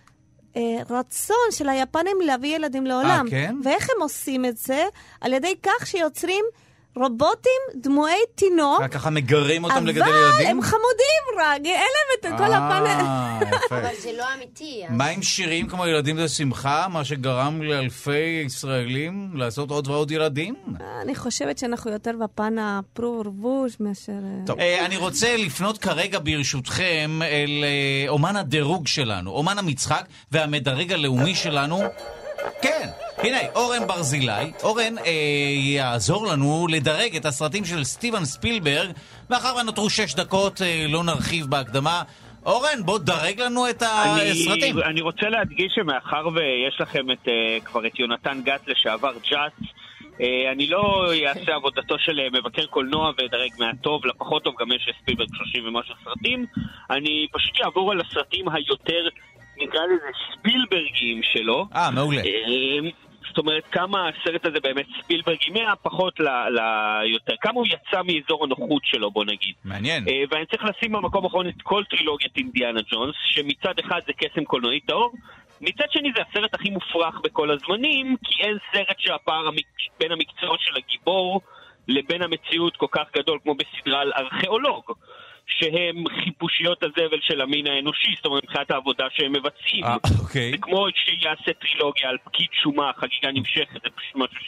רצון של היפנים להביא ילדים לעולם. אה, כן? ואיך הם עושים את זה? על ידי כך שיוצרים רובוטים דמויי תינוק. רק ככה מגרים אותם לגדל ילדים? אבל הם חמודים רק, אין להם את כל הפאנל. אבל זה לא אמיתי. מה עם שירים כמו ילדים זה שמחה, מה שגרם לאלפי ישראלים לעשות עוד ועוד ילדים? אני חושבת שאנחנו יותר בפן הפרו-ורבוש מאשר... טוב, אני רוצה לפנות כרגע ברשותכם אל אומן הדירוג שלנו, אומן המצחק והמדרג הלאומי שלנו. כן, הנה, אורן ברזילי. אורן אה, יעזור לנו לדרג את הסרטים של סטיבן ספילברג, מאחר ונותרו שש דקות, אה, לא נרחיב בהקדמה. אורן, בוא דרג לנו את הסרטים. אני, אני רוצה להדגיש שמאחר ויש לכם את, uh, כבר את יונתן גת לשעבר ג'אט, uh, אני לא אעשה עבודתו של uh, מבקר קולנוע ודרג מהטוב לפחות טוב, גם יש ספילברג שלושים ומשהו סרטים. אני פשוט אעבור על הסרטים היותר... נקרא לזה ספילברגים שלו. אה, מעולה. זאת אומרת, כמה הסרט הזה באמת ספילברגי, מה פחות ליותר, כמה הוא יצא מאזור הנוחות שלו, בוא נגיד. מעניין. ואני צריך לשים במקום האחרון את כל טרילוגיית אינדיאנה ג'ונס, שמצד אחד זה קסם קולנועי טהור, מצד שני זה הסרט הכי מופרך בכל הזמנים, כי אין סרט שהפער בין המקצועות של הגיבור לבין המציאות כל כך גדול כמו בסדרה על ארכיאולוג. שהם חיפושיות הזבל של המין האנושי, זאת אומרת, מבחינת העבודה שהם מבצעים. אה, אוקיי. זה כמו שיעשה טרילוגיה על פקיד שומה, חגיגה נמשכת, זה פשוט משהו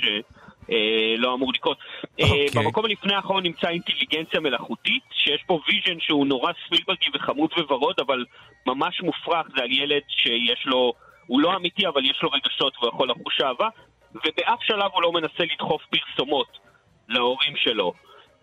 שלא אמור לקרות. אוקיי. במקום לפני האחרון נמצא אינטליגנציה מלאכותית, שיש פה ויז'ן שהוא נורא ספילברגי וחמוד וורוד, אבל ממש מופרך, זה על ילד שיש לו, הוא לא אמיתי, אבל יש לו רגשות והוא יכול לחוש אהבה, ובאף שלב הוא לא מנסה לדחוף פרסומות להורים שלו.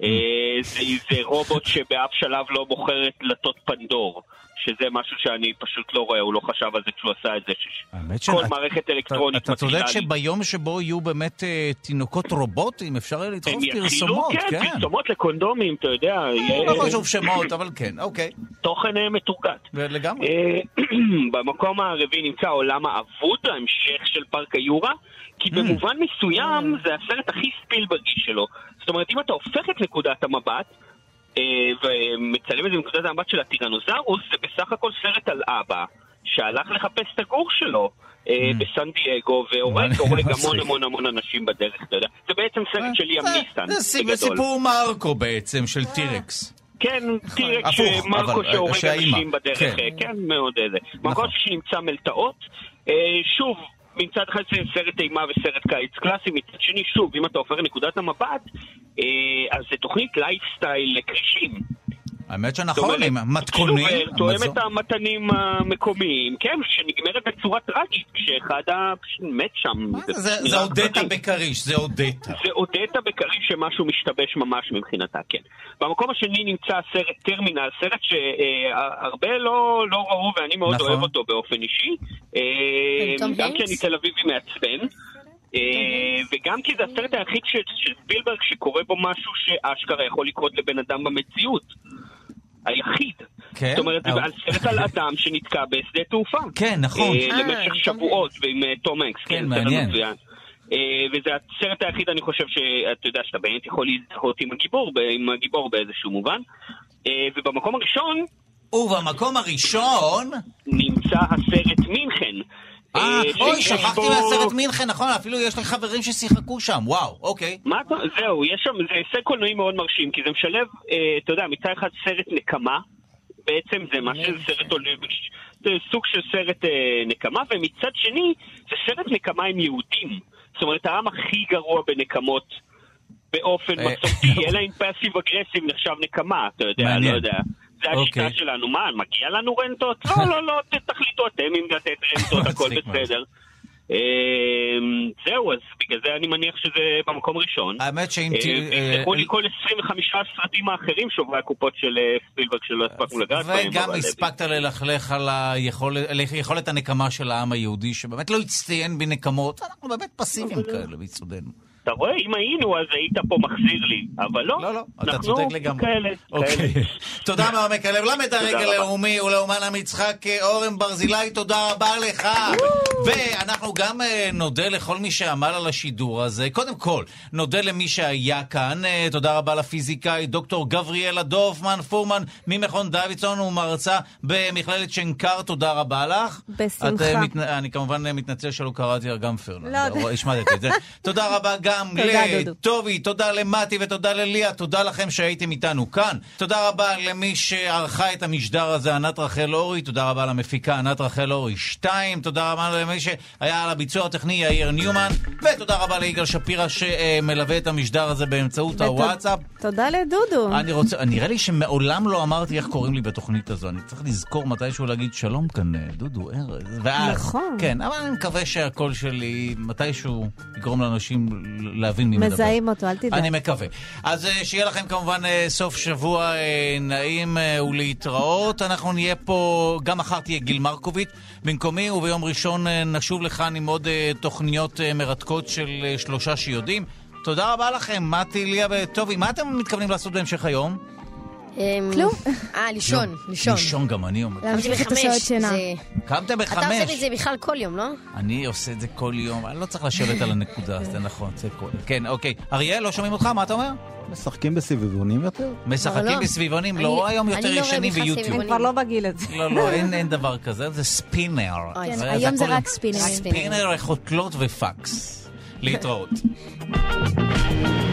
זה, זה רובוט שבאף שלב לא מוכר את דלתות פנדור, שזה משהו שאני פשוט לא רואה, הוא לא חשב על זה כשהוא עשה את זה. כל מערכת אלקטרונית אתה צודק שביום שבו יהיו באמת תינוקות רובוטים, אפשר יהיה לדחוף פרסומות, כן, פרסומות לקונדומים, אתה יודע. לא חשוב שמות, אבל כן, אוקיי. תוכן מתורגת. לגמרי. במקום הרביעי נמצא עולם האבוד, ההמשך של פארק היורה, כי במובן מסוים זה הסרט הכי ספילברגי שלו. זאת אומרת, אם אתה הופך את נקודת המבט, ומצלם את זה מנקודת המבט של הטירנוזאורוס, זה בסך הכל סרט על אבא, שהלך לחפש את הגור שלו בסן דייגו, והורג המון המון המון אנשים בדרך, אתה יודע. זה בעצם סרט של ליאם ניסן. זה סיפור מרקו בעצם, של טירקס. כן, טירקס, מרקו שהורג אנשים בדרך, כן, מאוד איזה. מרקו שנמצא מלטעות, שוב, מצד אחד זה סרט אימה וסרט קיץ קלאסי, מצד שני, שוב, אם אתה הופך נקודת המבט, אז זה תוכנית לייפסטייל לקרישים. האמת שנכון, עם מתכונים. תואם את המתנים המקומיים, כן, שנגמרת בצורה טרגית, כשאחד מת שם. זה אודטה בקריש, זה אודטה. זה אודטה בקריש שמשהו משתבש ממש מבחינתה, כן. במקום השני נמצא סרט טרמינל, סרט שהרבה לא ראו, ואני מאוד אוהב אותו באופן אישי. גם כי אני תל אביבי מעצבן. וגם כי זה הסרט היחיד של ספילברג שקורה בו משהו שאשכרה יכול לקרות לבן אדם במציאות. היחיד. זאת אומרת, זה על סרט על אדם שנתקע בשדה תעופה. כן, נכון. למשך שבועות, ועם תום הנקס. כן, מעניין. וזה הסרט היחיד, אני חושב שאתה יודע שאתה באמת יכול להזדהות עם הגיבור, עם הגיבור באיזשהו מובן. ובמקום הראשון... ובמקום הראשון... נמצא הסרט מינכן. אה, אוי, שכחתי מהסרט מינכן, נכון, אפילו יש לי חברים ששיחקו שם, וואו, אוקיי. מה, זהו, יש שם, זה הישג קולנועי מאוד מרשים, כי זה משלב, אתה יודע, מצד אחד סרט נקמה, בעצם זה מה שזה סרט עולב, זה סוג של סרט נקמה, ומצד שני, זה סרט נקמה עם יהודים. זאת אומרת, העם הכי גרוע בנקמות, באופן מסורתי, אלא עם פאסיב אגרסיב נחשב נקמה, אתה יודע, לא יודע. זה השיטה שלנו, מה, מגיע לנו רנטות? לא, לא, לא, תחליטו אתם אם לתת רנטות, הכל בסדר. זהו, אז בגלל זה אני מניח שזה במקום ראשון. האמת שאם... תלכו לי כל עשרים וחמישה הסרטים האחרים שוברי הקופות של ספילברג שלא הספקנו לגעת בהם. וגם הספקת ללכלך על יכולת הנקמה של העם היהודי, שבאמת לא הצטיין בנקמות. אנחנו באמת פסיביים כאלה ביסודנו. אתה רואה, אם היינו, אז היית פה מחזיר לי, אבל לא. לא, לא, אתה צודק לגמרי. אוקיי. תודה מעומק הלב, למדרג הלאומי ולאומן המצחק אורן ברזילי, תודה רבה לך. ואנחנו גם נודה לכל מי שעמל על השידור הזה. קודם כל, נודה למי שהיה כאן. תודה רבה לפיזיקאי דוקטור גבריאלה דורפמן פורמן ממכון דוידסון ומרצה במכללת שנקר. תודה רבה לך. בשמחה. אני כמובן מתנצל שלא קראתי גם פרננד. לא. השמעתי את זה. תודה רבה גם לטובי, תודה למתי ותודה לליה, תודה לכם שהייתם איתנו כאן. תודה רבה למי שערכה את המשדר הזה, ענת רחל אורי, תודה רבה למפיקה ענת רחל אורי שתיים, תודה רבה למי שהיה על הביצוע הטכני יאיר ניומן, ותודה רבה ליגאל שפירא שמלווה את המשדר הזה באמצעות הוואטסאפ. תודה לדודו. אני רוצה, נראה לי שמעולם לא אמרתי איך קוראים לי בתוכנית הזו, אני צריך לזכור מתישהו להגיד שלום כאן דודו ארז. נכון. כן, אבל אני מקווה שהקול שלי מתישהו יגרום לאנשים להבין מי מדבר. מזהים אותו, אל תדע. אני מקווה. אז שיהיה לכם כמובן סוף שבוע נעים ולהתראות. אנחנו נהיה פה, גם מחר תהיה גיל מרקוביץ' במקומי, וביום ראשון נשוב לכאן עם עוד תוכניות מרתקות של שלושה שיודעים. תודה רבה לכם, מתי, ליה וטובי. מה אתם מתכוונים לעשות בהמשך היום? כלום. אה, לישון, לישון. לישון גם אני אומר. להמשיך את השעות שינה. קמתם בחמש. אתה עושה את זה בכלל כל יום, לא? אני עושה את זה כל יום. אני לא צריך לשבת על הנקודה, זה נכון, זה כל יום. כן, אוקיי. אריאל, לא שומעים אותך? מה אתה אומר? משחקים בסביבונים יותר? משחקים בסביבונים, לא היום יותר ישנים ביוטיוב. הם כבר לא בגיל את זה. לא, לא, אין דבר כזה, זה ספינר. היום זה רק ספינר. ספינר, חוטלות ופקס. להתראות.